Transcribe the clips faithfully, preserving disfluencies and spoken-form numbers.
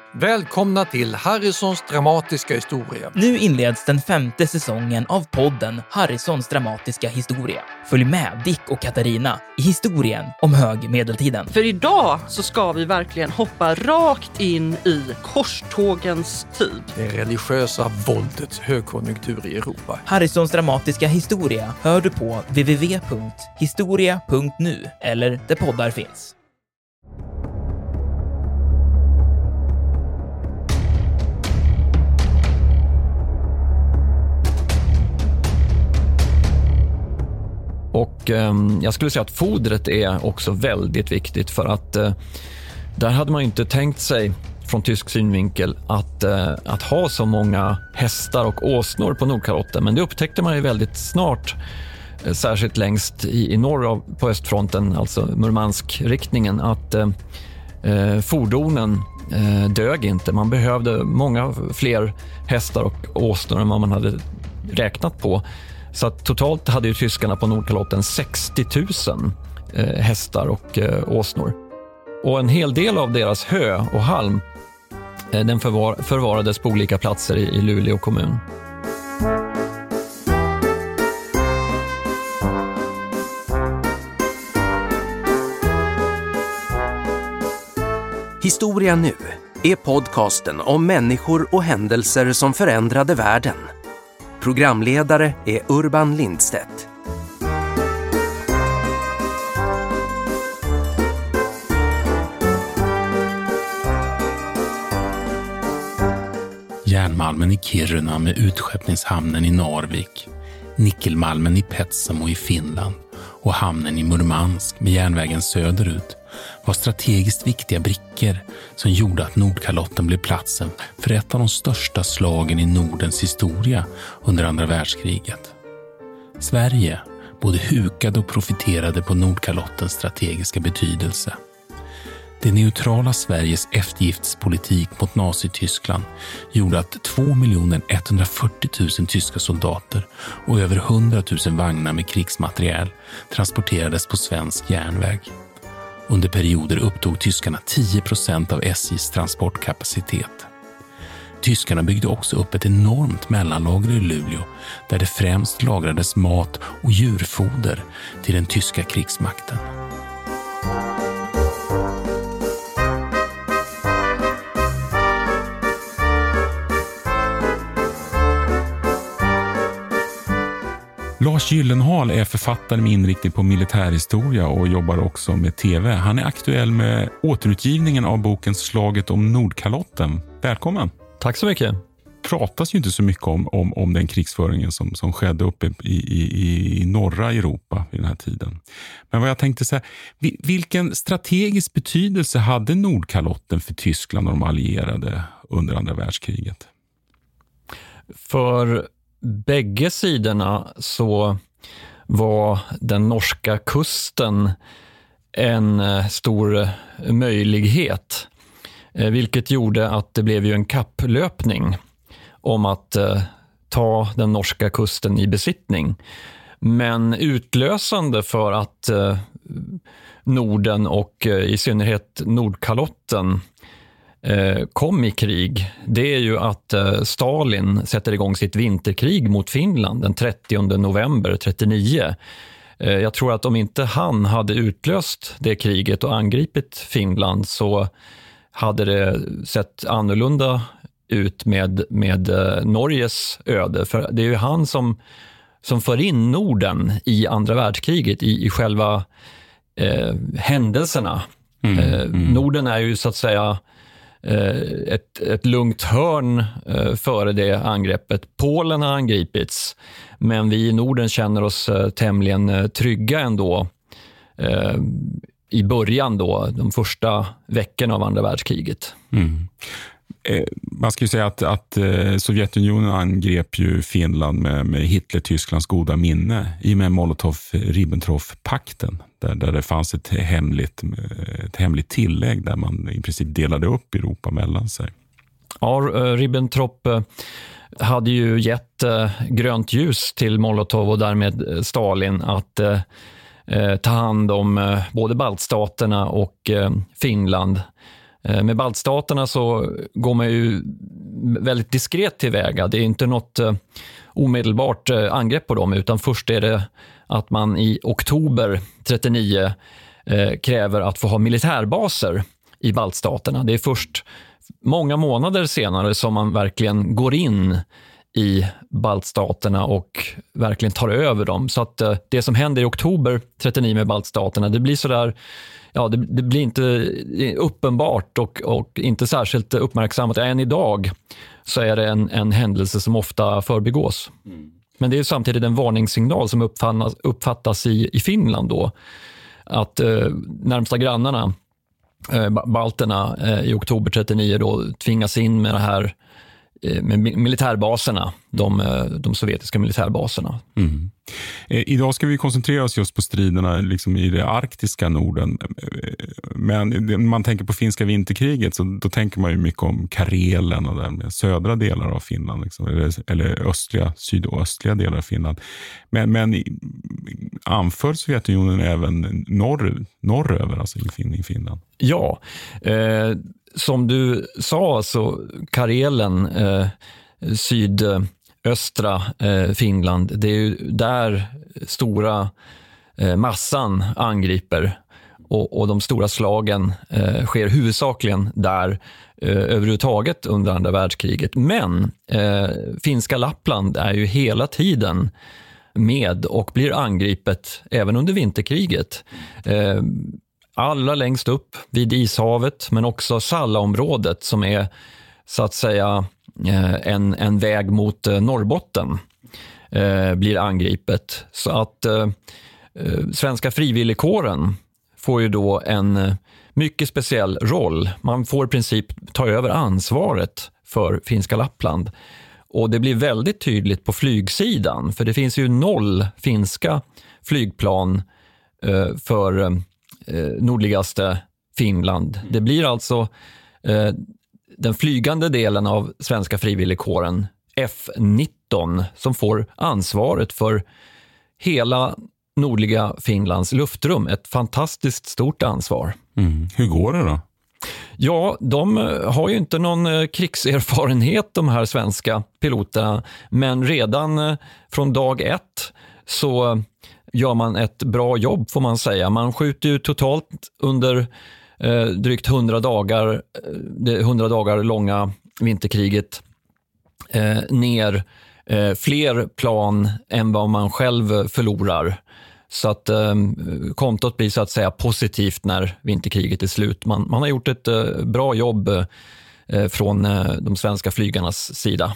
Välkomna till Harrisons dramatiska historia. Nu inleds den femte säsongen av podden Harrisons dramatiska historia. Följ med Dick och Katarina i historien om högmedeltiden. För idag så ska vi verkligen hoppa rakt in i korstågens tid. Det religiösa våldets högkonjunktur i Europa. Harrisons dramatiska historia hör du på w w w punkt historia punkt nu eller där poddar finns. Och eh, jag skulle säga att fodret är också väldigt viktigt, för att eh, där hade man ju inte tänkt sig från tysk synvinkel att, eh, att ha så många hästar och åsnor på Nordkalotten. Men det upptäckte man ju väldigt snart, eh, särskilt längst i, i norr av, på östfronten, alltså Murmansk-riktningen, att eh, fordonen eh, dög inte. Man behövde många fler hästar och åsnor än vad man hade räknat på. Så att totalt hade ju tyskarna på Nordkalotten sextio tusen eh, hästar och eh, åsnor. Och en hel del av deras hö och halm eh, den förvar, förvarades på olika platser i, i Luleå kommun. Historia nu är podcasten om människor och händelser som förändrade världen. Programledare är Urban Lindstedt. Järnmalmen i Kiruna med utskeppningshamnen i Narvik, nickelmalmen i Petsamo i Finland och hamnen i Murmansk med järnvägen söderut var strategiskt viktiga brickor som gjorde att Nordkalotten blev platsen för ett av de största slagen i Nordens historia under andra världskriget. Sverige både hukade och profiterade på Nordkalottens strategiska betydelse. Det neutrala Sveriges eftergiftspolitik mot Nazityskland gjorde att två miljoner etthundrafyrtio tusen tyska soldater och över hundra tusen vagnar med krigsmateriel transporterades på svensk järnväg. Under perioder upptog tyskarna tio procent av S J:s transportkapacitet. Tyskarna byggde också upp ett enormt mellanlager i Luleå där det främst lagrades mat och djurfoder till den tyska krigsmakten. Lars Gyllenhaal är författare med inriktning på militärhistoria och jobbar också med tv. Han är aktuell med återutgivningen av boken Slaget om Nordkalotten. Välkommen! Tack så mycket! Pratas ju inte så mycket om, om, om den krigsföringen som, som skedde uppe i, i, i norra Europa vid den här tiden. Men vad jag tänkte säga, vilken strategisk betydelse hade Nordkalotten för Tyskland och de allierade under andra världskriget? För bägge sidorna så var den norska kusten en stor möjlighet, vilket gjorde att det blev ju en kapplöpning om att ta den norska kusten i besittning. Men utlösande för att Norden och i synnerhet Nordkalotten kom i krig, det är ju att Stalin sätter igång sitt vinterkrig mot Finland den trettionde november trettionio. Jag tror att om inte han hade utlöst det kriget och angripit Finland så hade det sett annorlunda ut med, med Norges öde. För det är ju han som, som för in Norden i andra världskriget, i, i själva eh, händelserna. Mm, eh, mm. Norden är ju så att säga Ett, ett lugnt hörn eh, före det angreppet. Polen har angripits, men vi i Norden känner oss eh, tämligen eh, trygga ändå eh, i början då, de första veckorna av andra världskriget. Mm. Eh, man ska ju säga att, att eh, Sovjetunionen angrep ju Finland med, med Hitler-Tysklands goda minne i och med Molotov-Ribbentrop-pakten. Där, där det fanns ett hemligt, ett hemligt tillägg där man i princip delade upp Europa mellan sig. Ja, Ribbentrop hade ju gett grönt ljus till Molotov och därmed Stalin att ta hand om både baltstaterna och Finland Eh, med baltstaterna så går man ju väldigt diskret tillväga. Det är inte något eh, omedelbart eh, angrepp på dem, utan först är det att man i oktober trettionio eh, kräver att få ha militärbaser i baltstaterna. Det är först många månader senare som man verkligen går in i baltstaterna och verkligen tar över dem. Så att eh, det som händer i oktober trettionio med baltstaterna, det blir sådär, ja, det, det blir inte uppenbart och, och inte särskilt uppmärksammat. Än idag så är det en, en händelse som ofta förbigås. Mm. Men det är samtidigt en varningssignal som uppfattas, uppfattas i, i Finland då, att eh, närmsta grannarna, eh, balterna, eh, i oktober trettionio då tvingas in med det här med militärbaserna, de, de sovjetiska militärbaserna. Mm. Idag ska vi koncentrera oss just på striderna liksom i det arktiska Norden. Men när man tänker på finska vinterkriget så då tänker man ju mycket om Karelen och den södra delar av Finland. Liksom, eller, eller östliga, sydöstliga delar av Finland. Men, men anför Sovjetunionen även norr, norröver, alltså i Finland? Ja, eh, som du sa så Karelen, eh, sydöstra eh, Finland, det är ju där stora eh, massan angriper och, och de stora slagen eh, sker huvudsakligen där eh, överhuvudtaget under andra världskriget. Men eh, finska Lappland är ju hela tiden med och blir angripet även under vinterkriget. Eh, Allra längst upp vid Ishavet, men också Sallaområdet som är så att säga en, en väg mot Norrbotten eh, blir angripet. Så att eh, svenska frivilligkåren får ju då en mycket speciell roll. Man får i princip ta över ansvaret för finska Lappland. Och det blir väldigt tydligt på flygsidan, för det finns ju noll finska flygplan eh, för nordligaste Finland. Det blir alltså eh, den flygande delen av svenska frivilligkåren F nitton som får ansvaret för hela nordliga Finlands luftrum. Ett fantastiskt stort ansvar. Mm. Hur går det då? Ja, de har ju inte någon krigserfarenhet, de här svenska piloterna, men redan från dag ett så gör man ett bra jobb, får man säga. Man skjuter ju totalt under eh, drygt hundra dagar, det hundra dagar långa vinterkriget eh, ner eh, fler plan än vad man själv förlorar. Så att eh, kontot blir så att säga positivt när vinterkriget är slut. Man, man har gjort ett eh, bra jobb eh, från eh, de svenska flygarnas sida.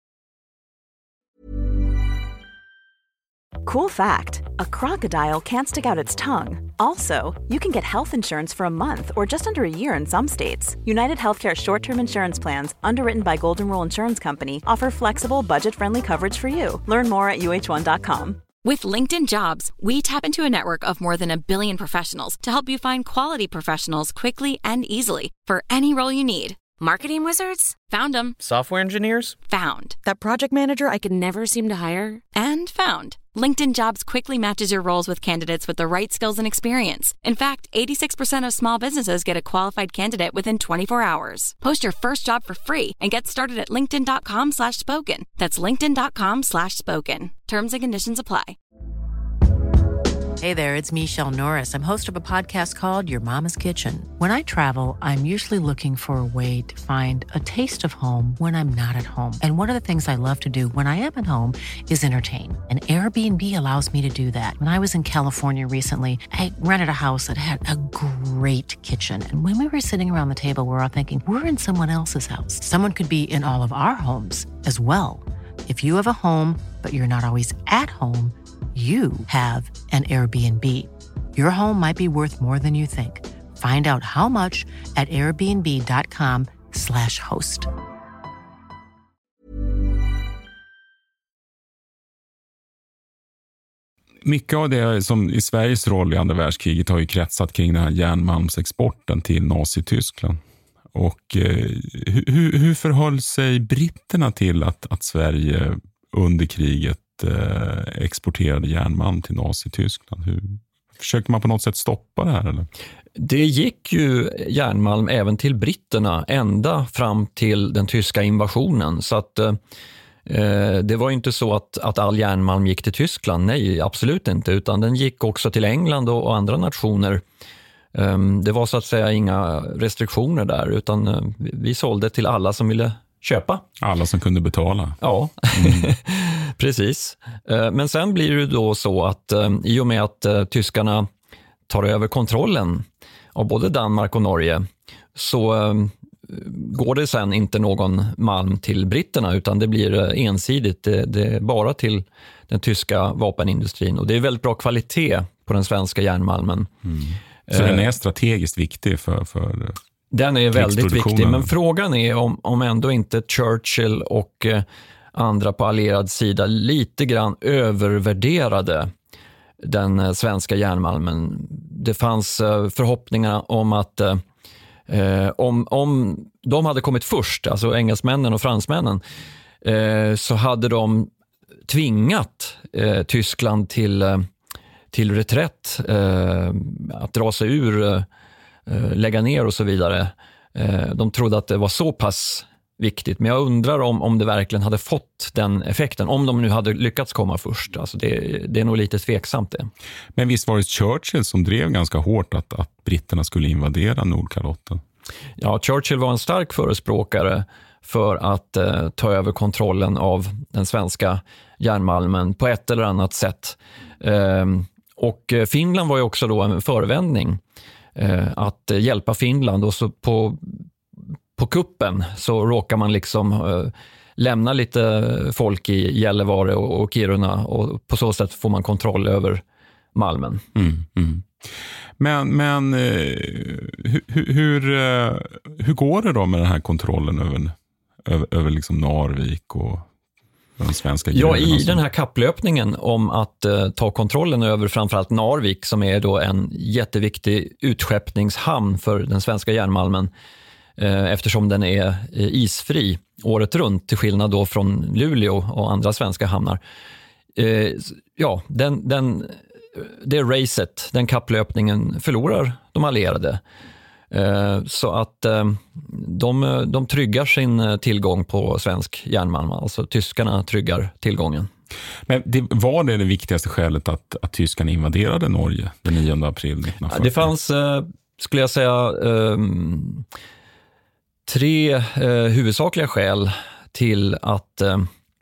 Cool fact, a crocodile can't stick out its tongue. Also, you can get health insurance for a month or just under a year in some states. United Healthcare short-term insurance plans, underwritten by Golden Rule Insurance Company, offer flexible, budget-friendly coverage for you. Learn more at U H one dot com. With LinkedIn Jobs, we tap into a network of more than a billion professionals to help you find quality professionals quickly and easily for any role you need. Marketing wizards? Found them. Software engineers? Found. That project manager I could never seem to hire? And found. LinkedIn Jobs quickly matches your roles with candidates with the right skills and experience. In fact, eighty-six percent of small businesses get a qualified candidate within twenty-four hours. Post your first job for free and get started at linkedin.com slash spoken. That's linkedin.com slash spoken. Terms and conditions apply. Hey there, it's Michelle Norris. I'm host of a podcast called Your Mama's Kitchen. When I travel, I'm usually looking for a way to find a taste of home when I'm not at home. And one of the things I love to do when I am at home is entertain. And Airbnb allows me to do that. When I was in California recently, I rented a house that had a great kitchen. And when we were sitting around the table, we were all thinking, we're in someone else's house. Someone could be in all of our homes as well. If you have a home, but you're not always at home, you have an Airbnb. Your home might be worth more than you think. Find out how much at airbnb.com slash host. Mycket av det som i Sveriges roll i andra världskriget har ju kretsat kring den här järnmalmsexporten till Nazityskland. Och eh, hur, hur förhöll sig britterna till att, att Sverige under kriget exporterade järnmalm till Nazityskland? Hur Försökte man på något sätt stoppa det här eller? Det gick ju järnmalm även till britterna ända fram till den tyska invasionen. Så att eh, det var ju inte så att, att all järnmalm gick till Tyskland. Nej, absolut inte. Utan den gick också till England och, och andra nationer. Eh, det var så att säga inga restriktioner där. Utan eh, vi sålde till alla som ville köpa. Alla som kunde betala. Ja, mm. Precis. Eh, men sen blir det då så att eh, i och med att eh, tyskarna tar över kontrollen av både Danmark och Norge så eh, går det sen inte någon malm till britterna utan det blir eh, ensidigt. Det, det är bara till den tyska vapenindustrin och det är väldigt bra kvalitet på den svenska järnmalmen. Mm. Så eh, den är strategiskt viktig för, för den är väldigt viktig, men frågan är om, om ändå inte Churchill och eh, andra på allierad sida lite grann övervärderade den eh, svenska järnmalmen. Det fanns eh, förhoppningar om att eh, om, om de hade kommit först, alltså engelsmännen och fransmännen, eh, så hade de tvingat eh, Tyskland till, eh, till reträtt, eh, att dra sig ur, eh, lägga ner och så vidare. Eh, de trodde att det var så pass viktigt, men jag undrar om, om det verkligen hade fått den effekten, om de nu hade lyckats komma först. Alltså det, det är nog lite tveksamt det. Men visst var det Churchill som drev ganska hårt att, att britterna skulle invadera Nordkalotten? Ja, Churchill var en stark förespråkare för att eh, ta över kontrollen av den svenska järnmalmen på ett eller annat sätt. Eh, och Finland var ju också då en förevändning eh, att hjälpa Finland, och så på På kuppen så råkar man liksom eh, lämna lite folk i Gällivare och, och Kiruna, och på så sätt får man kontroll över malmen. Mm, mm. Men, men eh, hur, hur, eh, hur går det då med den här kontrollen över, över, över liksom Narvik och de svenska gruvorna? Ja, i den här kapplöpningen om att eh, ta kontrollen över framförallt Narvik, som är då en jätteviktig utskeppningshamn för den svenska järnmalmen, eftersom den är isfri året runt, till skillnad då från Luleå och andra svenska hamnar. Ja, den, den, det racet, den kapplöpningen förlorar de allierade. Så att de, de tryggar sin tillgång på svensk järnmalm, alltså tyskarna tryggar tillgången. Men det, var det det viktigaste skälet att, att tyskarna invaderade Norge den nionde april nittonhundrafyrtio? Ja, det fanns, skulle jag säga, um, tre eh, huvudsakliga skäl till att eh,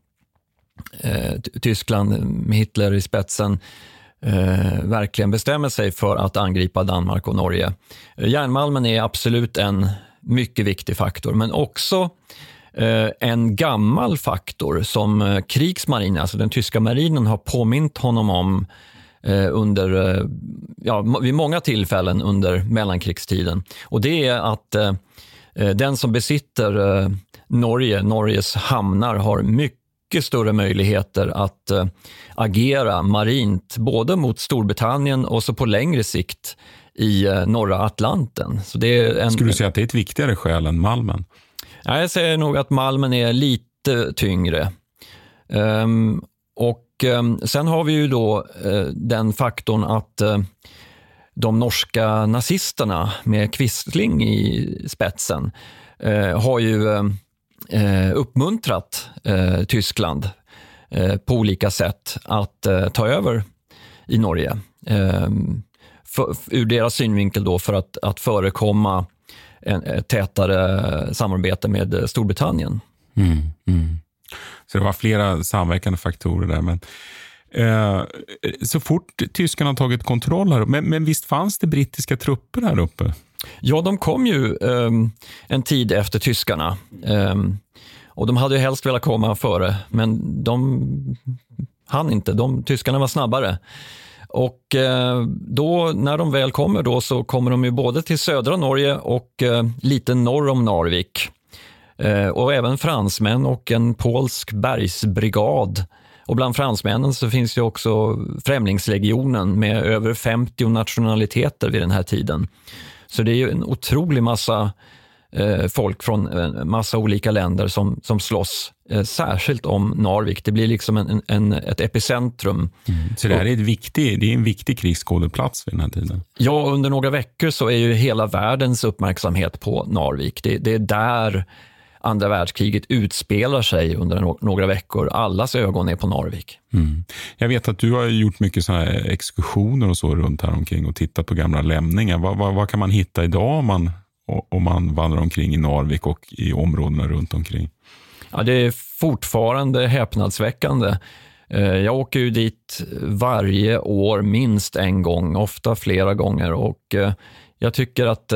Tyskland med Hitler i spetsen eh, verkligen bestämmer sig för att angripa Danmark och Norge. Järnmalmen är absolut en mycket viktig faktor, men också eh, en gammal faktor som eh, krigsmarinen, alltså den tyska marinen, har påmint honom om eh, under, eh, ja, vid många tillfällen under mellankrigstiden. Och det är att eh, den som besitter eh, Norge, Norges hamnar, har mycket större möjligheter att eh, agera marint, både mot Storbritannien och så på längre sikt i eh, norra Atlanten. Så det är en, Skulle du säga att det är ett viktigare skäl än malmen? Ja, jag säger nog att malmen är lite tyngre. Um, och um, sen har vi ju då uh, den faktorn att uh, de norska nazisterna med Quisling i spetsen eh, har ju eh, uppmuntrat eh, Tyskland eh, på olika sätt att eh, ta över i Norge. Eh, för, ur deras synvinkel då, för att, att förekomma en, ett tätare samarbete med Storbritannien. Mm, mm. Så det var flera samverkande faktorer där, men Eh, så fort tyskarna har tagit kontroll här, men, men visst fanns det brittiska trupper här uppe? Ja, de kom ju eh, en tid efter tyskarna, eh, och de hade ju helst velat komma före, men de hann inte, de, tyskarna var snabbare. Och eh, då, när de väl kommer då, så kommer de ju både till södra Norge och eh, lite norr om Narvik, eh, och även fransmän och en polsk bergsbrigad. Och bland fransmännen så finns ju också Främlingslegionen med över femtio nationaliteter vid den här tiden. Så det är ju en otrolig massa eh, folk från en massa olika länder som, som slåss eh, särskilt om Narvik. Det blir liksom en, en, ett epicentrum. Mm. Så det här är, ett viktig, det är en viktig krigsskådeplats vid den här tiden? Ja, under några veckor så är ju hela världens uppmärksamhet på Narvik. Det, det är där andra världskriget utspelar sig under no- några veckor. Allas ögon är på Narvik. Mm. Jag vet att du har gjort mycket såna här exkursioner och så runt här omkring och tittat på gamla lämningar. Vad, vad, vad kan man hitta idag om man, om man vandrar omkring i Narvik och i områdena runt omkring? Ja, det är fortfarande häpnadsväckande. Jag åker ju dit varje år minst en gång, ofta flera gånger, och jag tycker att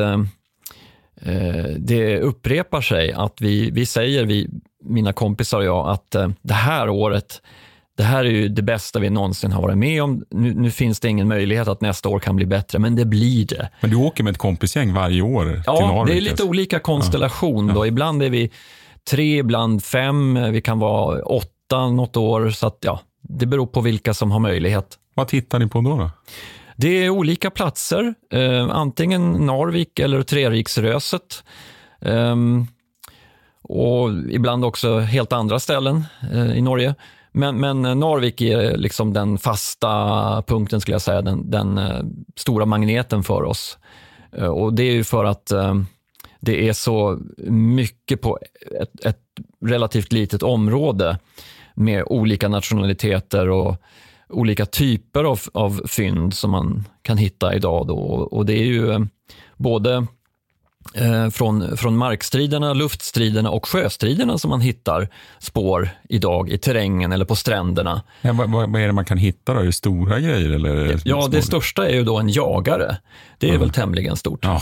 det upprepar sig att vi, vi säger, vi, mina kompisar och jag, att det här året, det här är ju det bästa vi någonsin har varit med om. Nu, nu finns det ingen möjlighet att nästa år kan bli bättre, men det blir det. Men du åker med ett kompisgäng varje år till Narvik? Ja, det är lite olika konstellation. Ja. Då. Ibland är vi tre, ibland fem, vi kan vara åtta något år. Så att, ja, det beror på vilka som har möjlighet. Vad tittar ni på då då? Det är olika platser, eh, antingen Narvik eller Treriksröset. Eh, och ibland också helt andra ställen eh, i Norge. Men, men Narvik är liksom den fasta punkten, skulle jag säga, den, den eh, stora magneten för oss. Eh, och det är ju för att eh, det är så mycket på ett, ett relativt litet område med olika nationaliteter och olika typer av, av fynd som man kan hitta idag då. Och det är ju eh, både eh, från, från markstriderna, luftstriderna och sjöstriderna som man hittar spår idag i terrängen eller på stränderna. Ja, vad, vad är det man kan hitta då? Är det stora grejer? Eller är det ja, små? Det största är ju då en jagare. Det är mm. väl tämligen stort. Ja.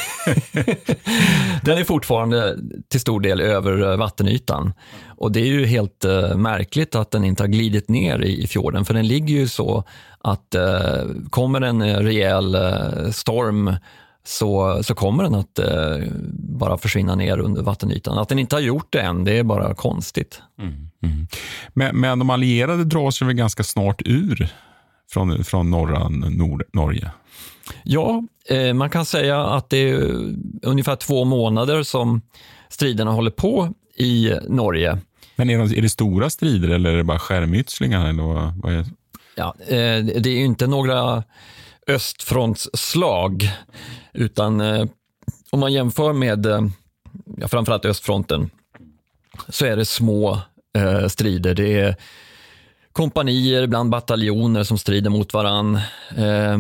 Den är fortfarande till stor del över vattenytan. Och det är ju helt uh, märkligt att den inte har glidit ner i, i fjorden. För den ligger ju så att uh, kommer en rejäl uh, storm så, så kommer den att uh, bara försvinna ner under vattenytan. Att den inte har gjort det än, det är bara konstigt. Mm. Mm. Men, men de allierade drar sig väl ganska snart ur från, från norra nord, Norge? Ja, eh, man kan säga att det är ungefär två månader som striderna håller på i Norge. Men är det, är det stora strider eller är det bara skärmytslingar? Eller vad, vad är... Ja, eh, det är ju inte några östfrontsslag, utan eh, om man jämför med eh, ja, framförallt östfronten så är det små eh, strider. Det är kompanier, bland bataljoner som strider mot varann. Eh,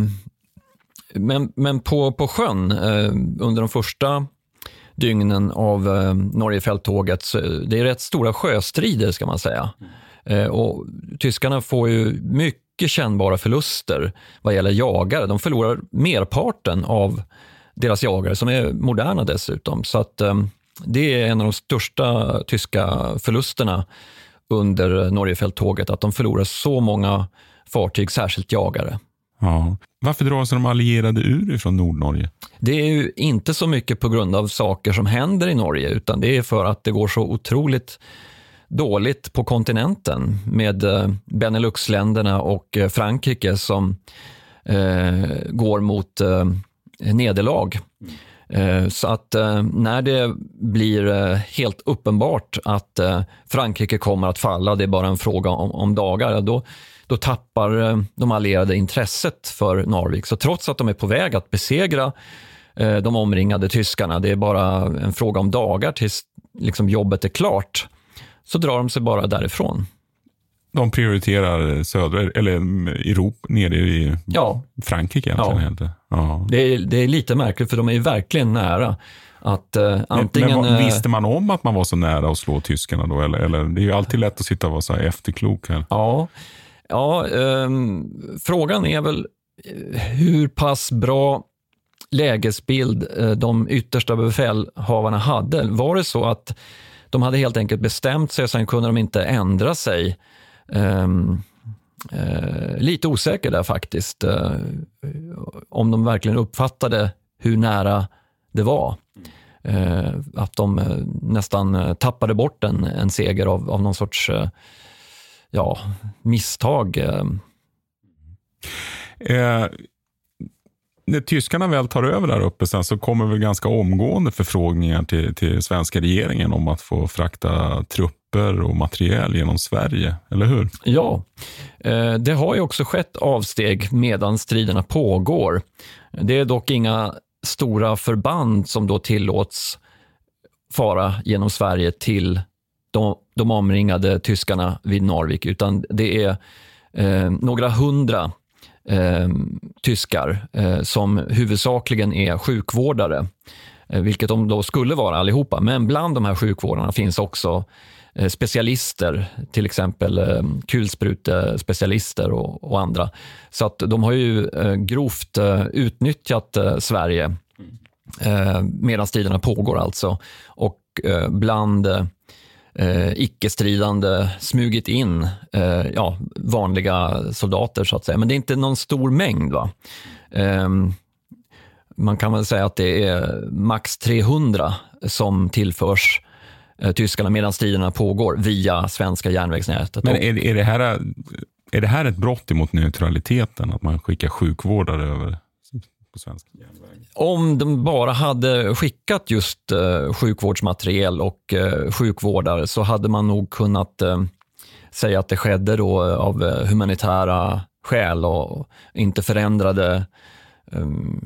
Men, men på, på sjön eh, under de första dygnen av eh, Norgefälttåget, så det är rätt stora sjöstrider ska man säga. Eh, och tyskarna får ju mycket kännbara förluster vad gäller jagare. De förlorar merparten av deras jagare som är moderna dessutom. Så att eh, det är en av de största tyska förlusterna under Norgefälttåget, att de förlorar så många fartyg, särskilt jagare. Ja. Varför drar sig de allierade ur från Nordnorge? Det är ju inte så mycket på grund av saker som händer i Norge, utan det är för att det går så otroligt dåligt på kontinenten med Beneluxländerna och Frankrike som eh, går mot eh, nederlag. Eh, så att eh, när det blir eh, helt uppenbart att eh, Frankrike kommer att falla, det är bara en fråga om, om dagar, då Då tappar de allierade intresset för Narvik. Så trots att de är på väg att besegra eh, de omringade tyskarna, det är bara en fråga om dagar tills liksom, jobbet är klart, så drar de sig bara därifrån. De prioriterar södra, eller Europa, nere i ja. Frankrike egentligen. Ja. Ja. Det, är, det är lite märkligt, för de är ju verkligen nära. Att, eh, antingen, men, men visste man om att man var så nära att slå tyskarna då? Eller, eller, det är ju alltid lätt att sitta och vara så här efterklok här. Ja, Ja, eh, frågan är väl hur pass bra lägesbild eh, de yttersta befälhavarna hade. Var det så att de hade helt enkelt bestämt sig och sen kunde de inte ändra sig? Eh, eh, lite osäker där faktiskt. Eh, om de verkligen uppfattade hur nära det var. Eh, att de eh, nästan tappade bort en, en seger av, av någon sorts... Eh, Ja, misstag. Eh, när tyskarna väl tar över där uppe sen så kommer väl ganska omgående förfrågningar till, till svenska regeringen om att få frakta trupper och materiel genom Sverige, eller hur? Ja, det har ju också skett avsteg medan striderna pågår. Det är dock inga stora förband som då tillåts fara genom Sverige till de, de omringade tyskarna vid Narvik, utan det är eh, några hundra eh, tyskar eh, som huvudsakligen är sjukvårdare, eh, vilket de då skulle vara allihopa, men bland de här sjukvårdarna finns också eh, specialister, till exempel eh, kulsprutespecialister och, och andra. Så att de har ju eh, grovt eh, utnyttjat eh, Sverige eh, medan striderna pågår alltså, och eh, bland eh, icke-stridande smugit in eh, ja, vanliga soldater så att säga. Men det är inte någon stor mängd, va? Eh, man kan väl säga att det är max trehundra som tillförs eh, tyskarna medan striderna pågår via svenska järnvägsnätet. Men är, är, det här, är det här ett brott emot neutraliteten, att man skickar sjukvårdare över på svenska järnväg? Om de bara hade skickat just eh, sjukvårdsmateriel och eh, sjukvårdare så hade man nog kunnat eh, säga att det skedde då av eh, humanitära skäl och inte förändrade eh,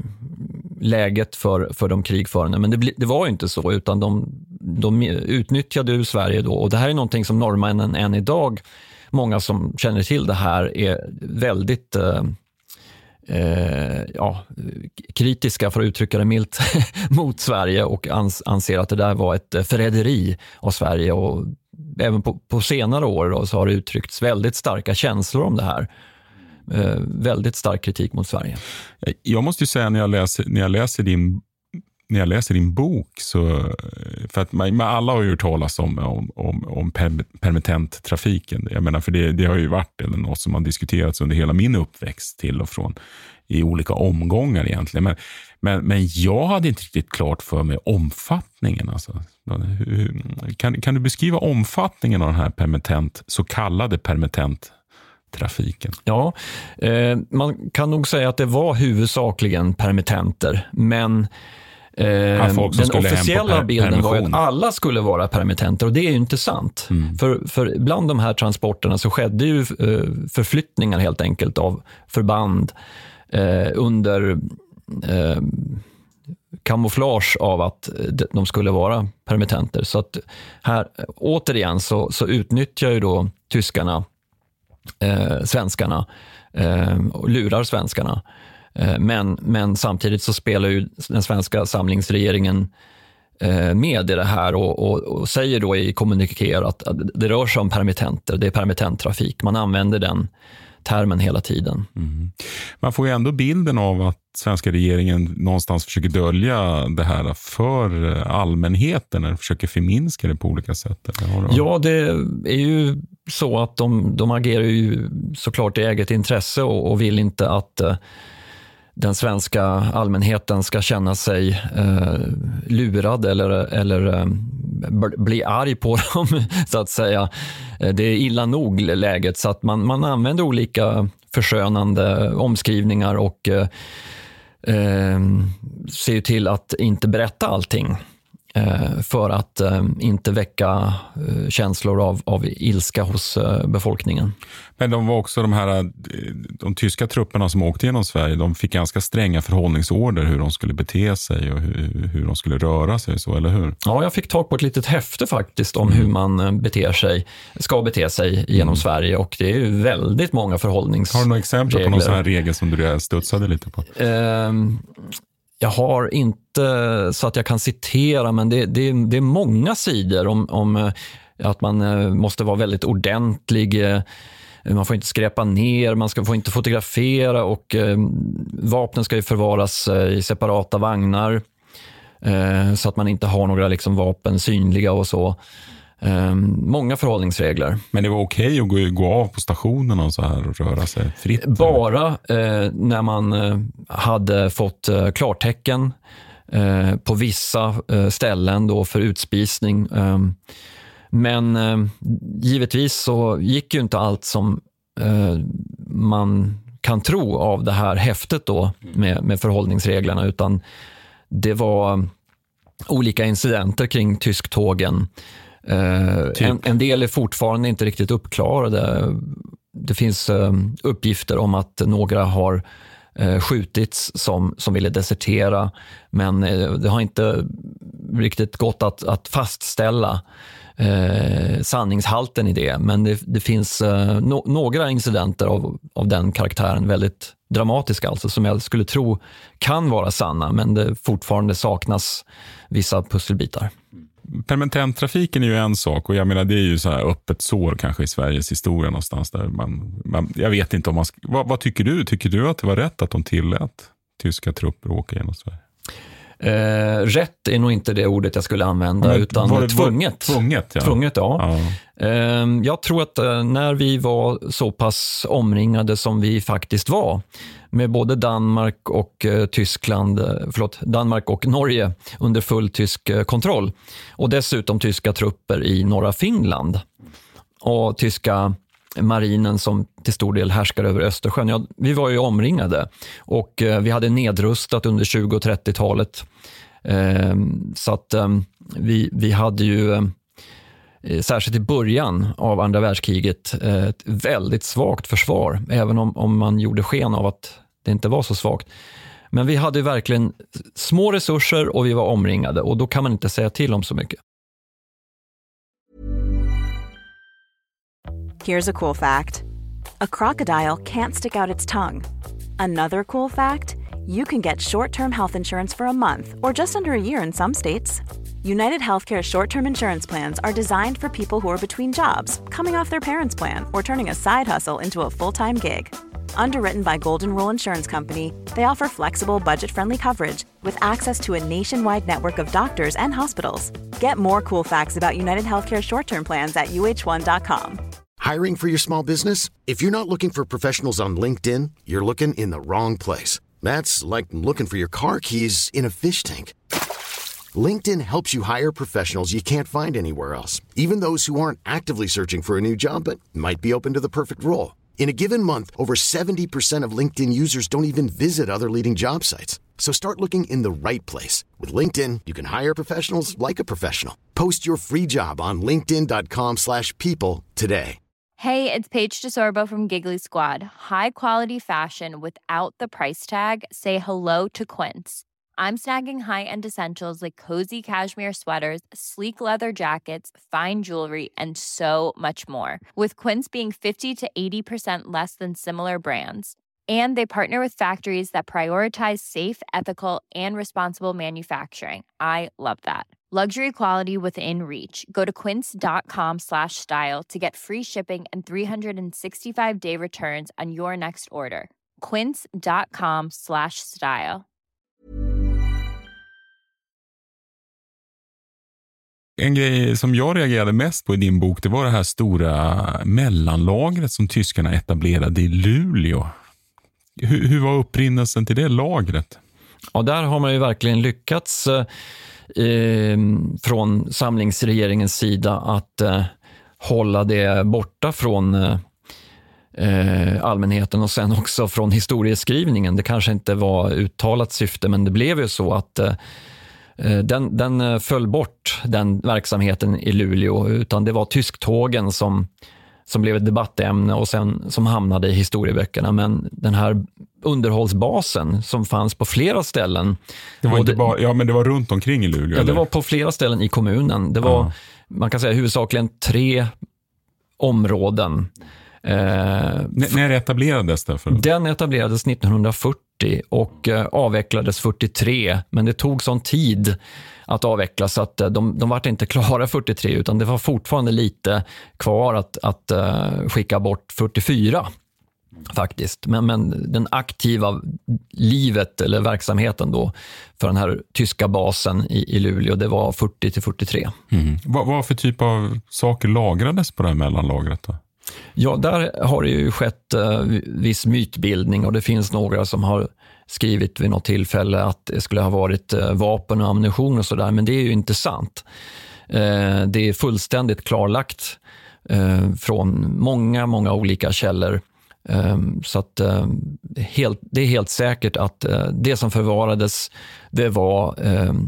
läget för, för de krigförande. Men det, det var ju inte så, utan de, de utnyttjade ju Sverige då. Och det här är någonting som norrmännen än idag, många som känner till det här, är väldigt eh, eh, ja, kritiska, för att uttrycka det milt, mot Sverige, och ans, anser att det där var ett förräderi av Sverige. Och även på, på senare år då, så har det uttryckts väldigt starka känslor om det här. Eh, väldigt stark kritik mot Sverige. Jag måste ju säga, när jag läser, när jag läser din när jag läser din bok, så för att man, alla har ju hört talas om, om, om, om permittenttrafiken. Jag menar, för det, det har ju varit eller något som har diskuterats under hela min uppväxt till och från i olika omgångar egentligen. Men, men, men jag hade inte riktigt klart för mig omfattningen. Alltså. Kan, kan du beskriva omfattningen av den här permittent, så kallade permittent trafiken? Ja, eh, man kan nog säga att det var huvudsakligen permittenter, men eh, den officiella per- bilden var att alla skulle vara permittenter, och det är ju inte sant. Mm. För, för bland de här transporterna så skedde ju eh, förflyttningar helt enkelt av förband eh, under eh, kamouflage av att de skulle vara permittenter. Så att här återigen så, så utnyttjar ju då tyskarna Eh, svenskarna eh, och lurar svenskarna. Eh, men, men samtidigt så spelar ju den svenska samlingsregeringen eh, med i det här och, och, och säger då i kommunikéer att, att det rör sig om permittenter, det är permittenttrafik. Man använder den termen hela tiden. Mm. Man får ju ändå bilden av att svenska regeringen någonstans försöker dölja det här för allmänheten, eller försöker förminska det på olika sätt. Ja, det är ju så att de, de agerar ju såklart i eget intresse och, och vill inte att eh, den svenska allmänheten ska känna sig eh, lurad eller, eller eh, bli arg på dem, så att säga. Det är illa nog läget, så att man, man använder olika förskönande omskrivningar och eh, eh, ser till att inte berätta allting eh, för att eh, inte väcka eh, känslor av, av ilska hos eh, befolkningen. Men de var också de här de tyska trupperna som åkte genom Sverige, de fick ganska stränga förhållningsorder hur de skulle bete sig och hur, hur de skulle röra sig, så, eller hur? Ja, jag fick tag på ett litet häfte faktiskt om mm. hur man beter sig, ska bete sig genom mm. Sverige, och det är ju väldigt många förhållningsregler. Har du några exempel på någon sån här regel som du studsade lite på? Um, jag har inte så att jag kan citera, men det, det, det är många sidor om, om att man måste vara väldigt ordentlig. Man får inte skräpa ner, man ska, får inte fotografera, och eh, vapnen ska ju förvaras eh, i separata vagnar eh, så att man inte har några liksom, vapen synliga och så. Eh, många förhållningsregler. Men det var okej att gå, gå av på stationen och så här och röra sig fritt? Bara eh, när man eh, hade fått eh, klartecken eh, på vissa eh, ställen då för utspisning. Eh, Men eh, givetvis så gick ju inte allt som eh, man kan tro av det här häftet då med, med förhållningsreglerna, utan det var olika incidenter kring tysktågen. Eh, typ. en, en del är fortfarande inte riktigt uppklarade. Det finns eh, uppgifter om att några har eh, skjutits som, som ville desertera, men eh, det har inte riktigt gått att, att fastställa eh, sanningshalten i det. Men det, det finns eh, no, några incidenter av, av den karaktären, väldigt dramatiska alltså, som jag skulle tro kan vara sanna, men det fortfarande saknas vissa pusselbitar. Permanenttrafiken är ju en sak, och jag menar det är ju så här öppet sår kanske i Sveriges historia någonstans där man, man jag vet inte om man ska, vad, vad tycker du? Tycker du att det var rätt att de tillät tyska trupper åka genom Sverige? Eh, rätt är nog inte det ordet jag skulle använda, men, utan var det, tvunget. Tvunget, ja. Tvunget, ja. ja. Eh, jag tror att eh, när vi var så pass omringade som vi faktiskt var, med både Danmark och eh, Tyskland, eh, förlåt, Danmark och Norge under full tysk eh, kontroll, och dessutom tyska trupper i norra Finland och tyska marinen som till stor del härskar över Östersjön. Ja, vi var ju omringade, och eh, vi hade nedrustat under tjugo- och trettiotalet. Eh, så att eh, vi, vi hade ju eh, särskilt i början av andra världskriget eh, ett väldigt svagt försvar, även om, om man gjorde sken av att det inte var så svagt. Men vi hade verkligen små resurser och vi var omringade, och då kan man inte säga till om så mycket. Here's a cool fact. A crocodile can't stick out its tongue. Another cool fact, you can get short-term health insurance for a month or just under a year in some states. United Healthcare short-term insurance plans are designed for people who are between jobs, coming off their parents' plan, or turning a side hustle into a full-time gig. Underwritten by Golden Rule Insurance Company, they offer flexible, budget-friendly coverage with access to a nationwide network of doctors and hospitals. Get more cool facts about United Healthcare short-term plans at U H one dot com. Hiring for your small business? If you're not looking for professionals on LinkedIn, you're looking in the wrong place. That's like looking for your car keys in a fish tank. LinkedIn helps you hire professionals you can't find anywhere else, even those who aren't actively searching for a new job but might be open to the perfect role. In a given month, over seventy percent of LinkedIn users don't even visit other leading job sites. So start looking in the right place. With LinkedIn, you can hire professionals like a professional. Post your free job on linkedin dot com slash people today. Hey, it's Paige DeSorbo from Giggly Squad. High quality fashion without the price tag. Say hello to Quince. I'm snagging high-end essentials like cozy cashmere sweaters, sleek leather jackets, fine jewelry, and so much more. With Quince being fifty to eighty percent less than similar brands. And they partner with factories that prioritize safe, ethical, and responsible manufacturing. I love that. Luxury quality within reach. Go to quince dot com slash style to get free shipping and three sixty-five day returns on your next order. quince dot com slash style. En grej som jag reagerade mest på i din bok, det var det här stora mellanlagret som tyskarna etablerade i Luleå. Hur, hur var upprinnelsen till det lagret? Ja, där har man ju verkligen lyckats eh, från samlingsregeringens sida att eh, hålla det borta från eh, allmänheten och sen också från historieskrivningen. Det kanske inte var uttalat syfte, men det blev ju så att eh, Den, den föll bort, den verksamheten i Luleå, utan det var tysktågen som, som blev ett debattämne och sen som hamnade i historieböckerna. Men den här underhållsbasen som fanns på flera ställen. Det var inte det, bara, ja, men det var runt omkring i Luleå? Ja, eller? Det var på flera ställen i kommunen. Det var, ja. Man kan säga huvudsakligen tre områden. Eh, N- när etablerades det? För? Den etablerades nittonhundrafyrtio och eh, avvecklades fyrtiotre, men det tog sån tid att avveckla så att eh, de, de var inte klara fyrtiotre, utan det var fortfarande lite kvar att, att eh, skicka bort fyrtiofyra faktiskt. Men, men den aktiva livet eller verksamheten då för den här tyska basen i, i Luleå, det var fyrtio till fyrtiotre. Mm. Vad, vad för typ av saker lagrades på det här mellanlagret då? Ja, där har det ju skett eh, viss mytbildning och det finns några som har skrivit vid något tillfälle att det skulle ha varit eh, vapen och ammunition och sådär, men det är ju inte sant. Eh, det är fullständigt klarlagt eh, från många, många olika källor Så att helt, det är helt säkert att det som förvarades, det var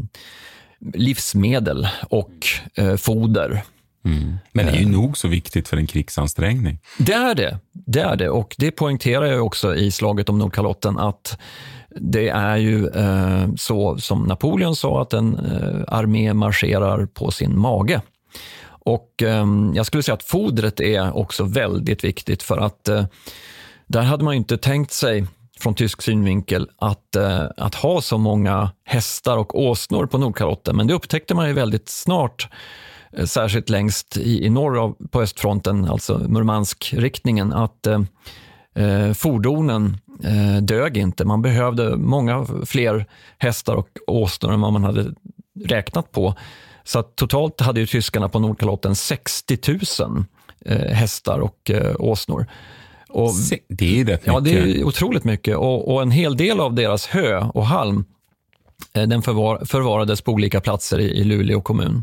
livsmedel och foder. Mm. Men det är ju nog så viktigt för en krigsansträngning. Det är det, det är det. Och det poängterar jag också i slaget om Nordkalotten, att det är ju eh, så som Napoleon sa, att en eh, armé marscherar på sin mage. Och eh, jag skulle säga att fodret är också väldigt viktigt, för att eh, där hade man ju inte tänkt sig från tysk synvinkel att, eh, att ha så många hästar och åsnor på Nordkalotten. Men det upptäckte man ju väldigt snart, eh, särskilt längst i, i norr av, på östfronten, alltså Murmansk-riktningen, att eh, fordonen eh, dög inte. Man behövde många fler hästar och åsnor än vad man hade räknat på. Så att totalt hade ju tyskarna på Nordkalotten sextio tusen eh, hästar och eh, åsnor. Och, det är rätt mycket. Ja, det är otroligt mycket. Och, och en hel del av deras hö och halm, eh, den förvar, förvarades på olika platser i, i Luleå kommun.